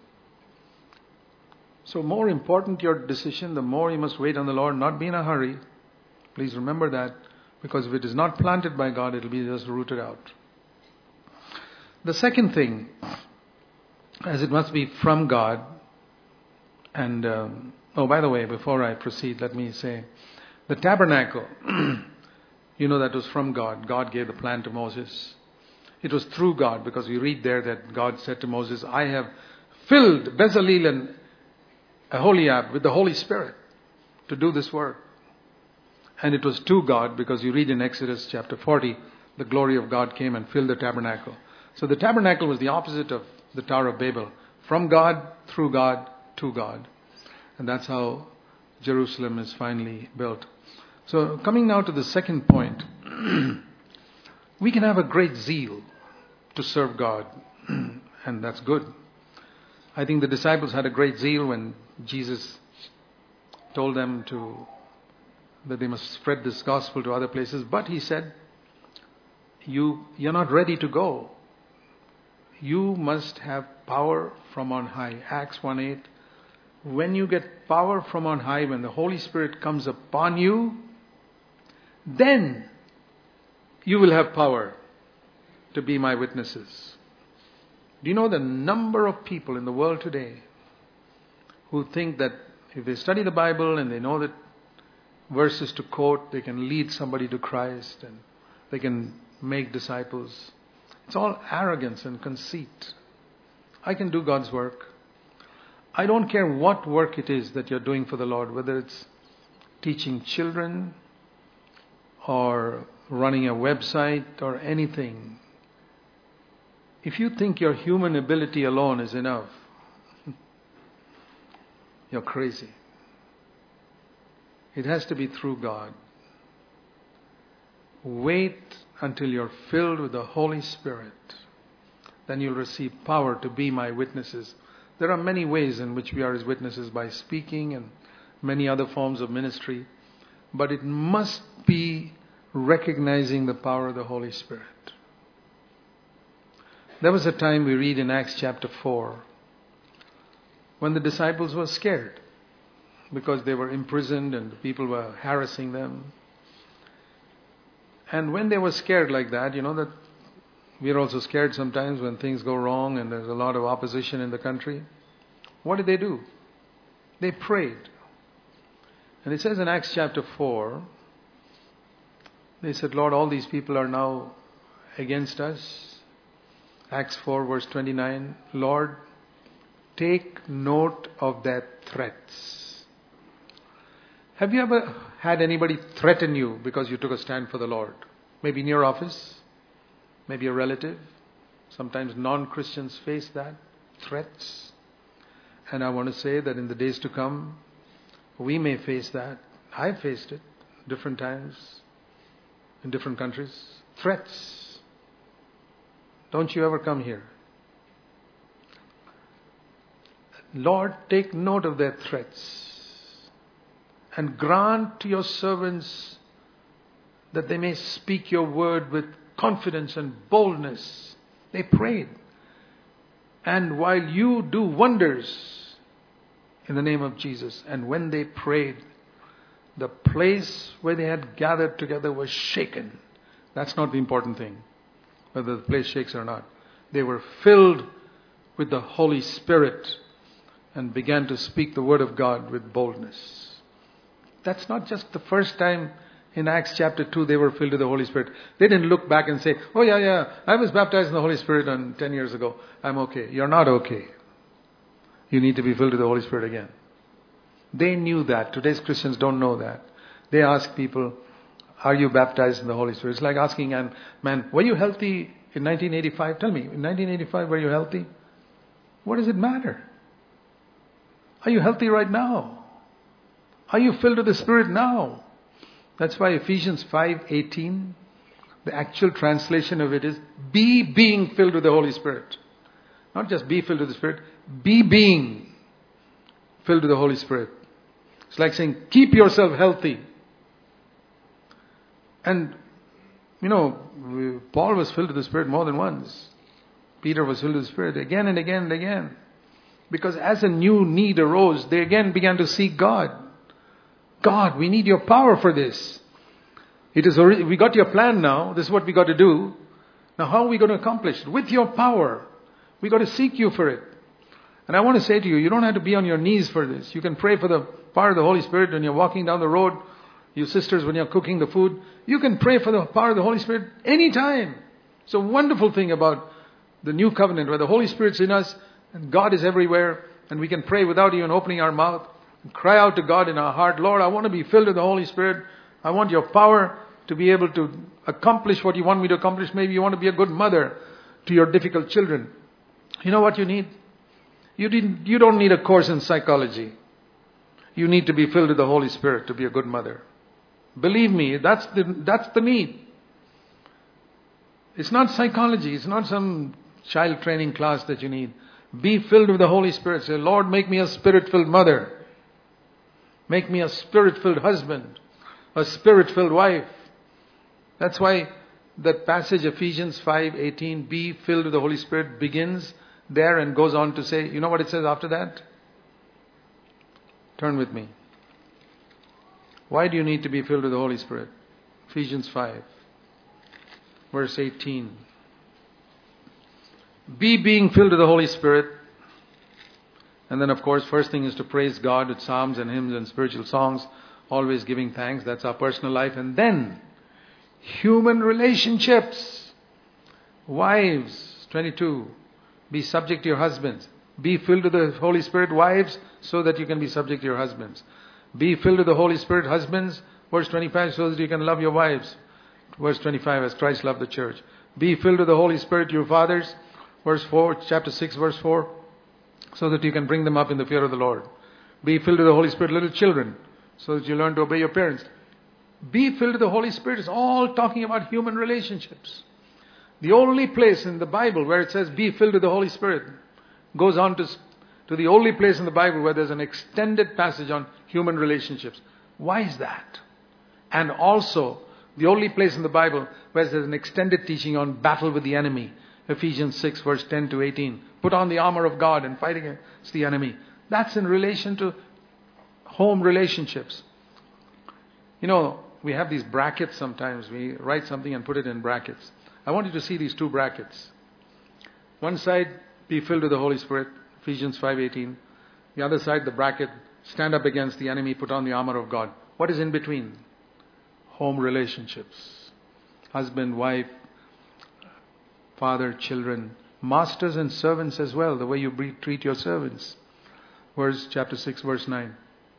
So more important your decision, the more you must wait on the Lord, not be in a hurry. Please remember that, because if it is not planted by God, it will be just rooted out. The second thing, as it must be from God, and, um, oh, by the way, before I proceed, let me say, the tabernacle, you know that was from God. God gave the plan to Moses. It was through God, because we read there that God said to Moses, I have filled Bezalel and Aholiab with the Holy Spirit to do this work. And it was to God, because you read in Exodus chapter forty, the glory of God came and filled the tabernacle. So the tabernacle was the opposite of the Tower of Babel. From God, through God, to God. And that's how Jerusalem is finally built. So coming now to the second point, we can have a great zeal to serve God, and that's good. I think the disciples had a great zeal when Jesus told them to that they must spread this gospel to other places, but he said, you, you're not ready to go. You must have power from on high. Acts one eight. When you get power from on high, when the Holy Spirit comes upon you, then you will have power to be my witnesses. Do you know the number of people in the world today who think that if they study the Bible and they know that verses to quote, they can lead somebody to Christ and they can make disciples? It's all arrogance and conceit. I can do God's work. I don't care what work it is that you're doing for the Lord, whether it's teaching children or running a website or anything. If you think your human ability alone is enough, you're crazy. It has to be through God. Wait until you're filled with the Holy Spirit. Then you'll receive power to be my witnesses. There are many ways in which we are His witnesses, by speaking and many other forms of ministry. But it must be recognizing the power of the Holy Spirit. There was a time, we read in Acts chapter four, when the disciples were scared because they were imprisoned and people were harassing them. And when they were scared like that, you know that we are also scared sometimes when things go wrong and there's a lot of opposition in the country. What did they do? They prayed. And it says in Acts chapter four, they said, Lord, all these people are now against us. Acts four verse twenty-nine, Lord, take note of their threats. Have you ever had anybody threaten you because you took a stand for the Lord? Maybe in your office, maybe a relative. Sometimes non-Christians face that, threats. And I want to say that in the days to come, we may face that. I've faced it different times, in different countries. Threats. Don't you ever come here. Lord, take note of their threats. And grant to your servants that they may speak your word with confidence and boldness. They prayed. And while you do wonders in the name of Jesus, and when they prayed, the place where they had gathered together was shaken. That's not the important thing, whether the place shakes or not. They were filled with the Holy Spirit and began to speak the word of God with boldness. That's not just the first time in Acts chapter two they were filled with the Holy Spirit. They didn't look back and say, oh yeah, yeah, I was baptized in the Holy Spirit on ten years ago. I'm okay. You're not okay. You need to be filled with the Holy Spirit again. They knew that. Today's Christians don't know that. They ask people, are you baptized in the Holy Spirit? It's like asking, man, were you healthy in nineteen eighty-five? Tell me, in nineteen eighty-five, were you healthy? What does it matter? Are you healthy right now? Are you filled with the Spirit now? That's why Ephesians five eighteen, the actual translation of it is, be being filled with the Holy Spirit. Not just be filled with the Spirit, be being filled with the Holy Spirit. It's like saying, keep yourself healthy. And, you know, Paul was filled with the Spirit more than once. Peter was filled with the Spirit again and again and again. Because as a new need arose, they again began to seek God. God, we need your power for this. It is we got your plan now. This is what we got to do. Now how are we going to accomplish it? With your power. We got to seek you for it. And I want to say to you, you don't have to be on your knees for this. You can pray for the power of the Holy Spirit when you're walking down the road. You sisters, when you're cooking the food. You can pray for the power of the Holy Spirit anytime. It's a wonderful thing about the new covenant where the Holy Spirit's in us and God is everywhere. And we can pray without even opening our mouth. And cry out to God in our heart, Lord, I want to be filled with the Holy Spirit. I want your power to be able to accomplish what you want me to accomplish. Maybe you want to be a good mother to your difficult children. You know what you need? You didn't, you don't need a course in psychology. you need to be filled with the Holy Spirit to be a good mother. Believe me, that's the, that's the need. It's not psychology. It's not some child training class that you need. Be filled with the Holy Spirit. Say, Lord, make me a Spirit-filled mother. Make me a Spirit-filled husband. A Spirit-filled wife. That's why that passage, Ephesians five eighteen, be filled with the Holy Spirit, begins there and goes on to say, you know what it says after that? Turn with me. Why do you need to be filled with the Holy Spirit? Ephesians five, verse eighteen. Be being filled with the Holy Spirit. And then of course, first thing is to praise God with psalms and hymns and spiritual songs, always giving thanks. That's our personal life. And then, human relationships. Wives, twenty-two. Be subject to your husbands. Be filled with the Holy Spirit, wives, so that you can be subject to your husbands. Be filled with the Holy Spirit, husbands, verse twenty-five, so that you can love your wives. Verse twenty-five, as Christ loved the church. Be filled with the Holy Spirit, your fathers, verse four, chapter six, verse four, so that you can bring them up in the fear of the Lord. Be filled with the Holy Spirit, little children, so that you learn to obey your parents. Be filled with the Holy Spirit is all talking about human relationships. The only place in the Bible where it says be filled with the Holy Spirit goes on to, to the only place in the Bible where there's an extended passage on human relationships. Why is that? And also, the only place in the Bible where there's an extended teaching on battle with the enemy. Ephesians six, verse ten to eighteen. Put on the armor of God and fight against the enemy. That's in relation to home relationships. You know, we have these brackets sometimes. We write something and put it in brackets. I want you to see these two brackets. One side, be filled with the Holy Spirit, Ephesians five eighteen. The other side, the bracket, stand up against the enemy, put on the armor of God. What is in between? Home relationships. Husband, wife, father, children, masters and servants as well, the way you treat your servants. Verse chapter six, verse nine.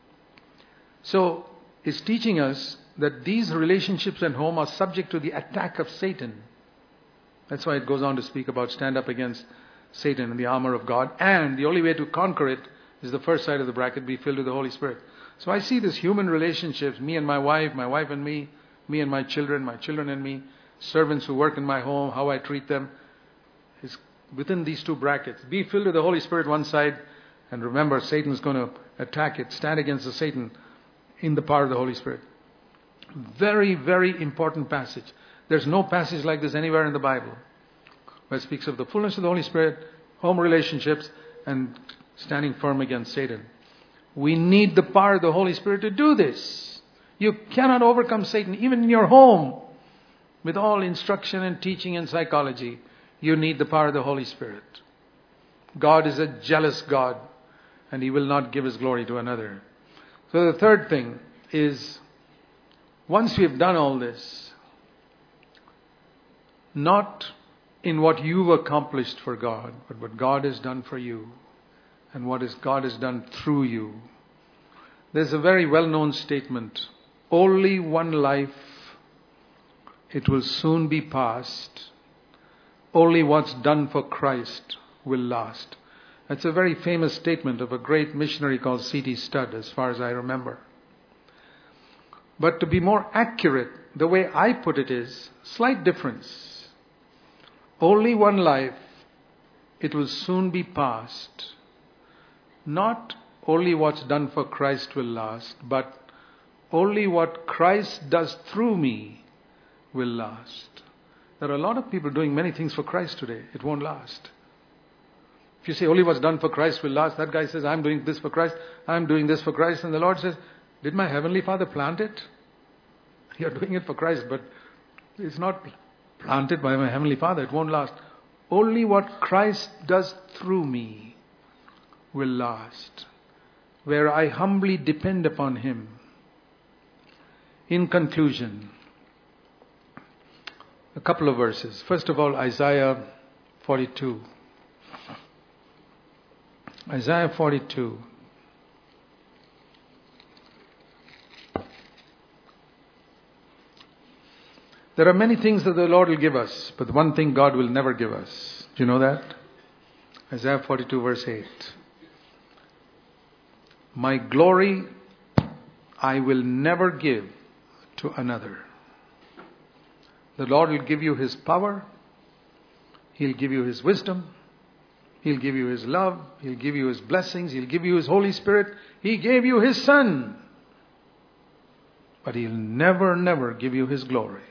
So, it's teaching us that these relationships at home are subject to the attack of Satan. That's why it goes on to speak about stand up against Satan and the armor of God. And the only way to conquer it is the first side of the bracket, be filled with the Holy Spirit. So I see this human relationships, me and my wife, my wife and me, me and my children, my children and me, servants who work in my home, how I treat them, is within these two brackets. Be filled with the Holy Spirit one side, and remember, Satan's going to attack it, stand against the Satan in the power of the Holy Spirit. Very, very important passage. There's no passage like this anywhere in the Bible where it speaks of the fullness of the Holy Spirit, home relationships, and standing firm against Satan. We need the power of the Holy Spirit to do this. You cannot overcome Satan, even in your home, with all instruction and teaching and psychology. You need the power of the Holy Spirit. God is a jealous God, and He will not give His glory to another. So the third thing is, once we have done all this, not in what you've accomplished for God, but what God has done for you, and what is God has done through you. There's a very well-known statement, only one life, it will soon be past. Only what's done for Christ will last. That's a very famous statement of a great missionary called C T Studd, as far as I remember. But to be more accurate, the way I put it is, slight difference. Only one life, it will soon be past. Not only what's done for Christ will last, but only what Christ does through me will last. There are a lot of people doing many things for Christ today. It won't last. If you say only what's done for Christ will last, that guy says, I'm doing this for Christ, I'm doing this for Christ. And the Lord says, did my Heavenly Father plant it? You're doing it for Christ, but it's not planted by my Heavenly Father. It won't last. Only what Christ does through me will last, where I humbly depend upon Him. In conclusion, a couple of verses. First of all, Isaiah forty-two. Isaiah forty-two. There are many things that the Lord will give us, but one thing God will never give us. Do you know that? Isaiah forty-two verse eight. My glory I will never give to another. The Lord will give you His power. He'll give you His wisdom. He'll give you His love. He'll give you His blessings. He'll give you His Holy Spirit. He gave you His Son. But He'll never, never give you His glory.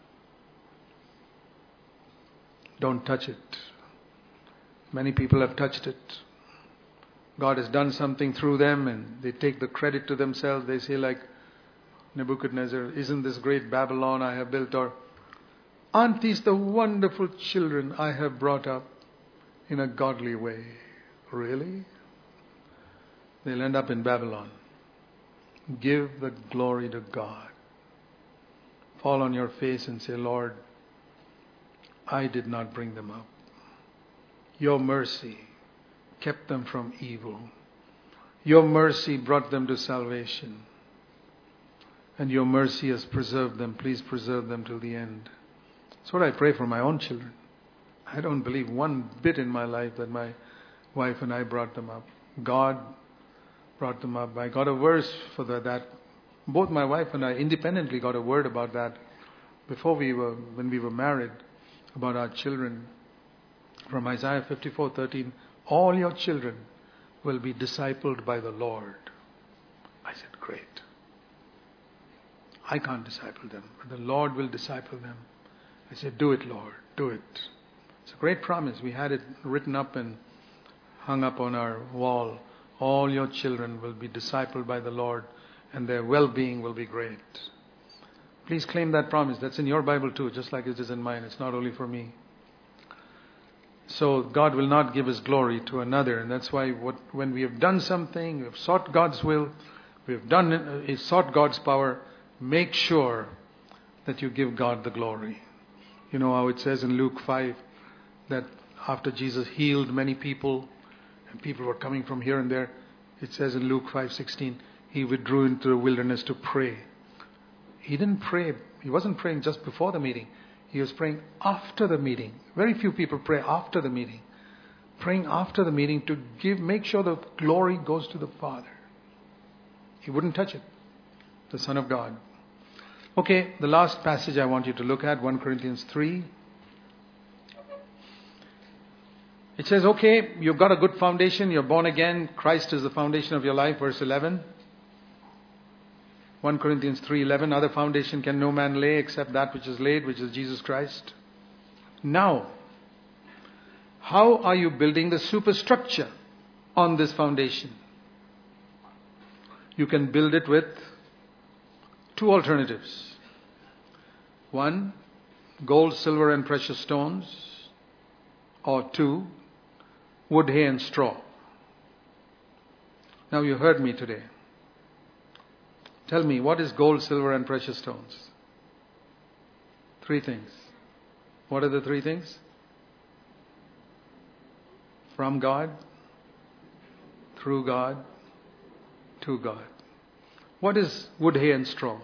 Don't touch it. Many people have touched it. God has done something through them and they take the credit to themselves. They say like Nebuchadnezzar, isn't this great Babylon I have built? Or, aren't these the wonderful children I have brought up in a godly way? Really? They'll end up in Babylon. Give the glory to God. Fall on your face and say, Lord, I did not bring them up. Your mercy kept them from evil. Your mercy brought them to salvation. And your mercy has preserved them. Please preserve them till the end. That's what I pray for my own children. I don't believe one bit in my life that my wife and I brought them up. God brought them up. I got a verse for that. that both my wife and I independently got a word about that before we were, when we were married, about our children. From Isaiah fifty-four thirteen, all your children will be discipled by the Lord. I said, great. I can't disciple them, but the Lord will disciple them. I said, do it, Lord, do it. It's a great promise. We had it written up and hung up on our wall. All your children will be discipled by the Lord and their well-being will be great. Please claim that promise. That's in your Bible too, just like it is in mine. It's not only for me. So God will not give His glory to another, and that's why what, when we have done something, we have sought God's will, we have done uh, sought God's power, make sure that you give God the glory. You know how it says in Luke five that after Jesus healed many people, and people were coming from here and there, it says in Luke five sixteen, He withdrew into the wilderness to pray. He didn't pray, He wasn't praying just before the meeting. He was praying after the meeting. Very few people pray after the meeting. Praying after the meeting to give, make sure the glory goes to the Father. He wouldn't touch it. The Son of God. Okay, the last passage I want you to look at, First Corinthians three. It says, okay, you've got a good foundation. You're born again. Christ is the foundation of your life. Verse eleven. First Corinthians three eleven, other foundation can no man lay except that which is laid, which is Jesus Christ. Now, how are you building the superstructure on this foundation? You can build it with two alternatives. One, gold, silver and precious stones. Or two, wood, hay and straw. Now you heard me today. Tell me, what is gold, silver and precious stones? Three things. What are the three things? From God, through God, to God. What is wood, hay and straw?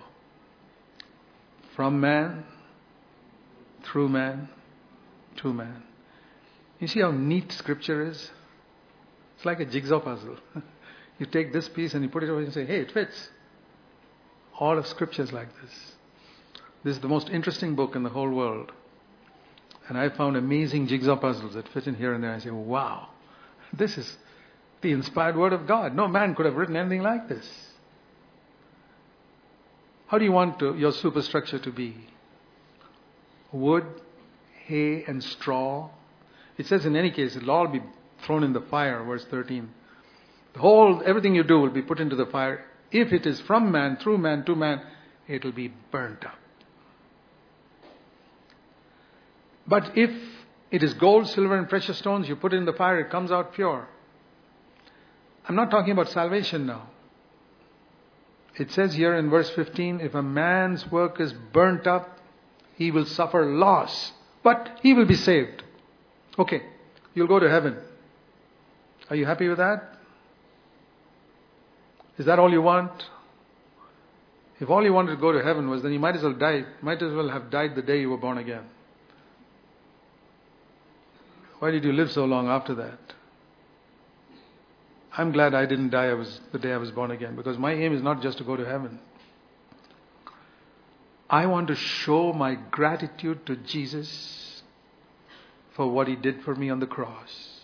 From man, through man, to man. You see how neat Scripture is? It's like a jigsaw puzzle. You take this piece and you put it over and say, hey, it fits. All of Scripture is like this. This is the most interesting book in the whole world. And I found amazing jigsaw puzzles that fit in here and there. I say, wow, this is the inspired Word of God. No man could have written anything like this. How do you want to, your superstructure to be? Wood, hay and straw. It says in any case, it'll all be thrown in the fire, verse thirteen. The whole, everything you do will be put into the fire. If it is from man, through man, to man, it will be burnt up. But if it is gold, silver and precious stones, you put it in the fire, it comes out pure. I'm not talking about salvation now. It says here in verse fifteen, if a man's work is burnt up, he will suffer loss, but he will be saved. Okay, you'll go to heaven. Are you happy with that? Is that all you want? If all you wanted to go to heaven was, then you might as well die. Might as well have died the day you were born again. Why did you live so long after that? I'm glad I didn't die I was, the day I was born again, because my aim is not just to go to heaven. I want to show my gratitude to Jesus for what He did for me on the cross.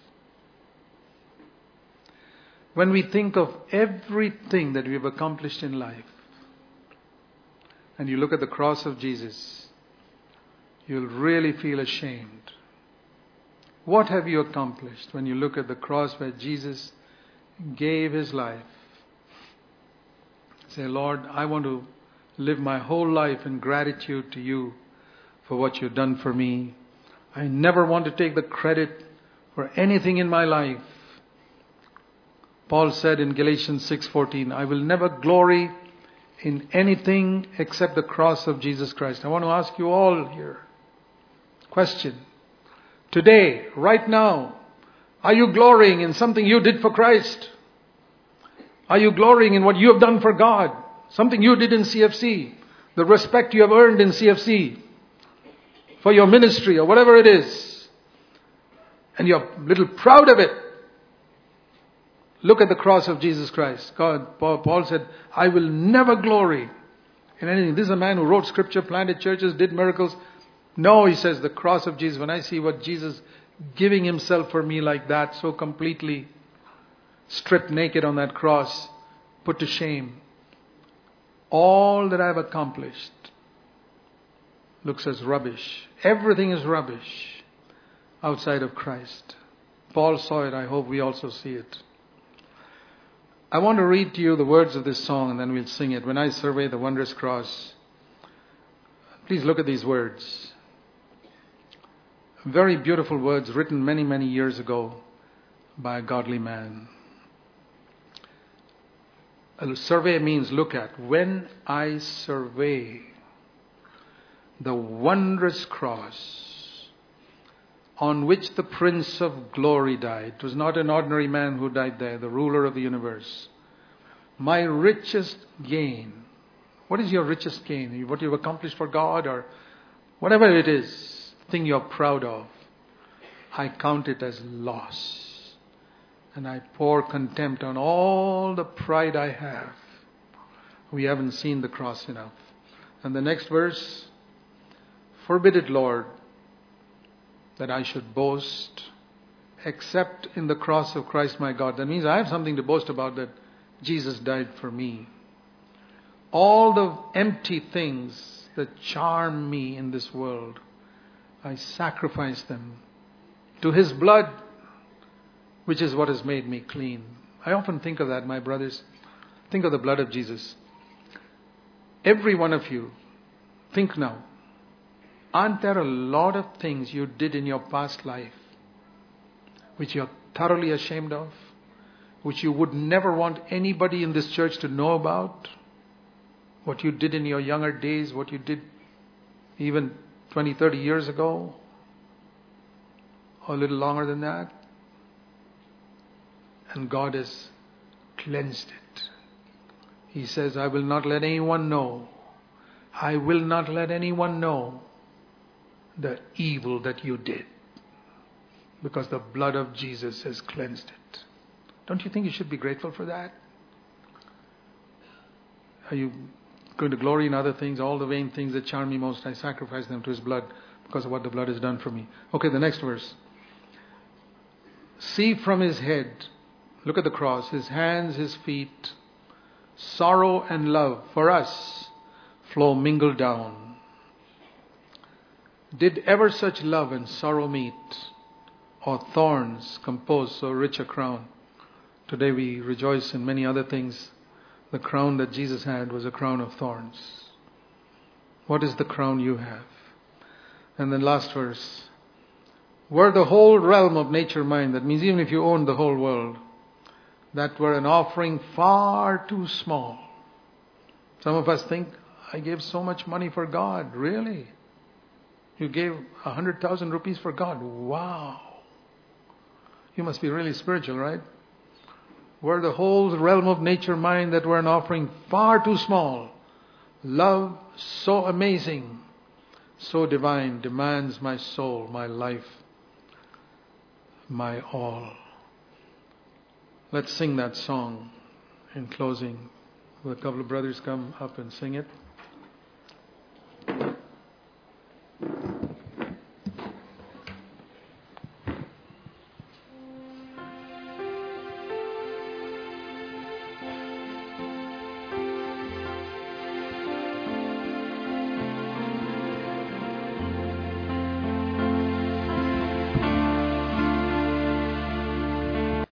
When we think of everything that we've accomplished in life, and you look at the cross of Jesus, you'll really feel ashamed. What have you accomplished when you look at the cross where Jesus gave His life? Say, Lord, I want to live my whole life in gratitude to You for what You've done for me. I never want to take the credit for anything in my life. Paul said in Galatians six fourteen, I will never glory in anything except the cross of Jesus Christ. I want to ask you all here, question. Today, right now, are you glorying in something you did for Christ? Are you glorying in what you have done for God? Something you did in C F C? The respect you have earned in C F C for your ministry or whatever it is. And you're a little proud of it. Look at the cross of Jesus Christ. God, Paul said, I will never glory in anything. This is a man who wrote scripture, planted churches, did miracles. No, he says, the cross of Jesus. When I see what Jesus giving Himself for me like that, so completely stripped naked on that cross, put to shame, all that I've accomplished looks as rubbish. Everything is rubbish outside of Christ. Paul saw it. I hope we also see it. I want to read to you the words of this song and then we'll sing it. When I survey the wondrous cross, please look at these words. Very beautiful words written many, many years ago by a godly man. A survey means look at. When I survey the wondrous cross on which the Prince of Glory died. It was not an ordinary man who died there, the ruler of the universe. My richest gain. What is your richest gain? What you've accomplished for God or whatever it is, thing you're proud of. I count it as loss. And I pour contempt on all the pride I have. We haven't seen the cross enough. And the next verse, forbid it, Lord, that I should boast except in the cross of Christ my God. That means I have something to boast about, that Jesus died for me. All the empty things that charm me in this world, I sacrifice them to His blood, which is what has made me clean. I often think of that, my brothers. Think of the blood of Jesus. Every one of you, think now. Aren't there a lot of things you did in your past life which you're thoroughly ashamed of? Which you would never want anybody in this church to know about? What you did in your younger days, what you did even twenty, thirty years ago? Or a little longer than that? And God has cleansed it. He says, I will not let anyone know. I will not let anyone know the evil that you did, because the blood of Jesus has cleansed it. Don't you think you should be grateful for that? Are you going to glory in other things? All the vain things that charm me most, I sacrifice them to His blood because of what the blood has done for me. Okay, the next verse. See from His head, look at the cross, His hands, His feet, sorrow and love for us flow mingled down. Did ever such love and sorrow meet, or thorns compose so rich a crown? Today we rejoice in many other things. The crown that Jesus had was a crown of thorns. What is the crown you have? And then last verse. Were the whole realm of nature mine, that means even if you owned the whole world, that were an offering far too small. Some of us think, I gave so much money for God. Really? You gave a hundred thousand rupees for God. Wow. You must be really spiritual, right? Were the whole realm of nature mine, that were an offering far too small. Love so amazing, so divine, demands my soul, my life, my all. Let's sing that song in closing. Will a couple of brothers come up and sing it?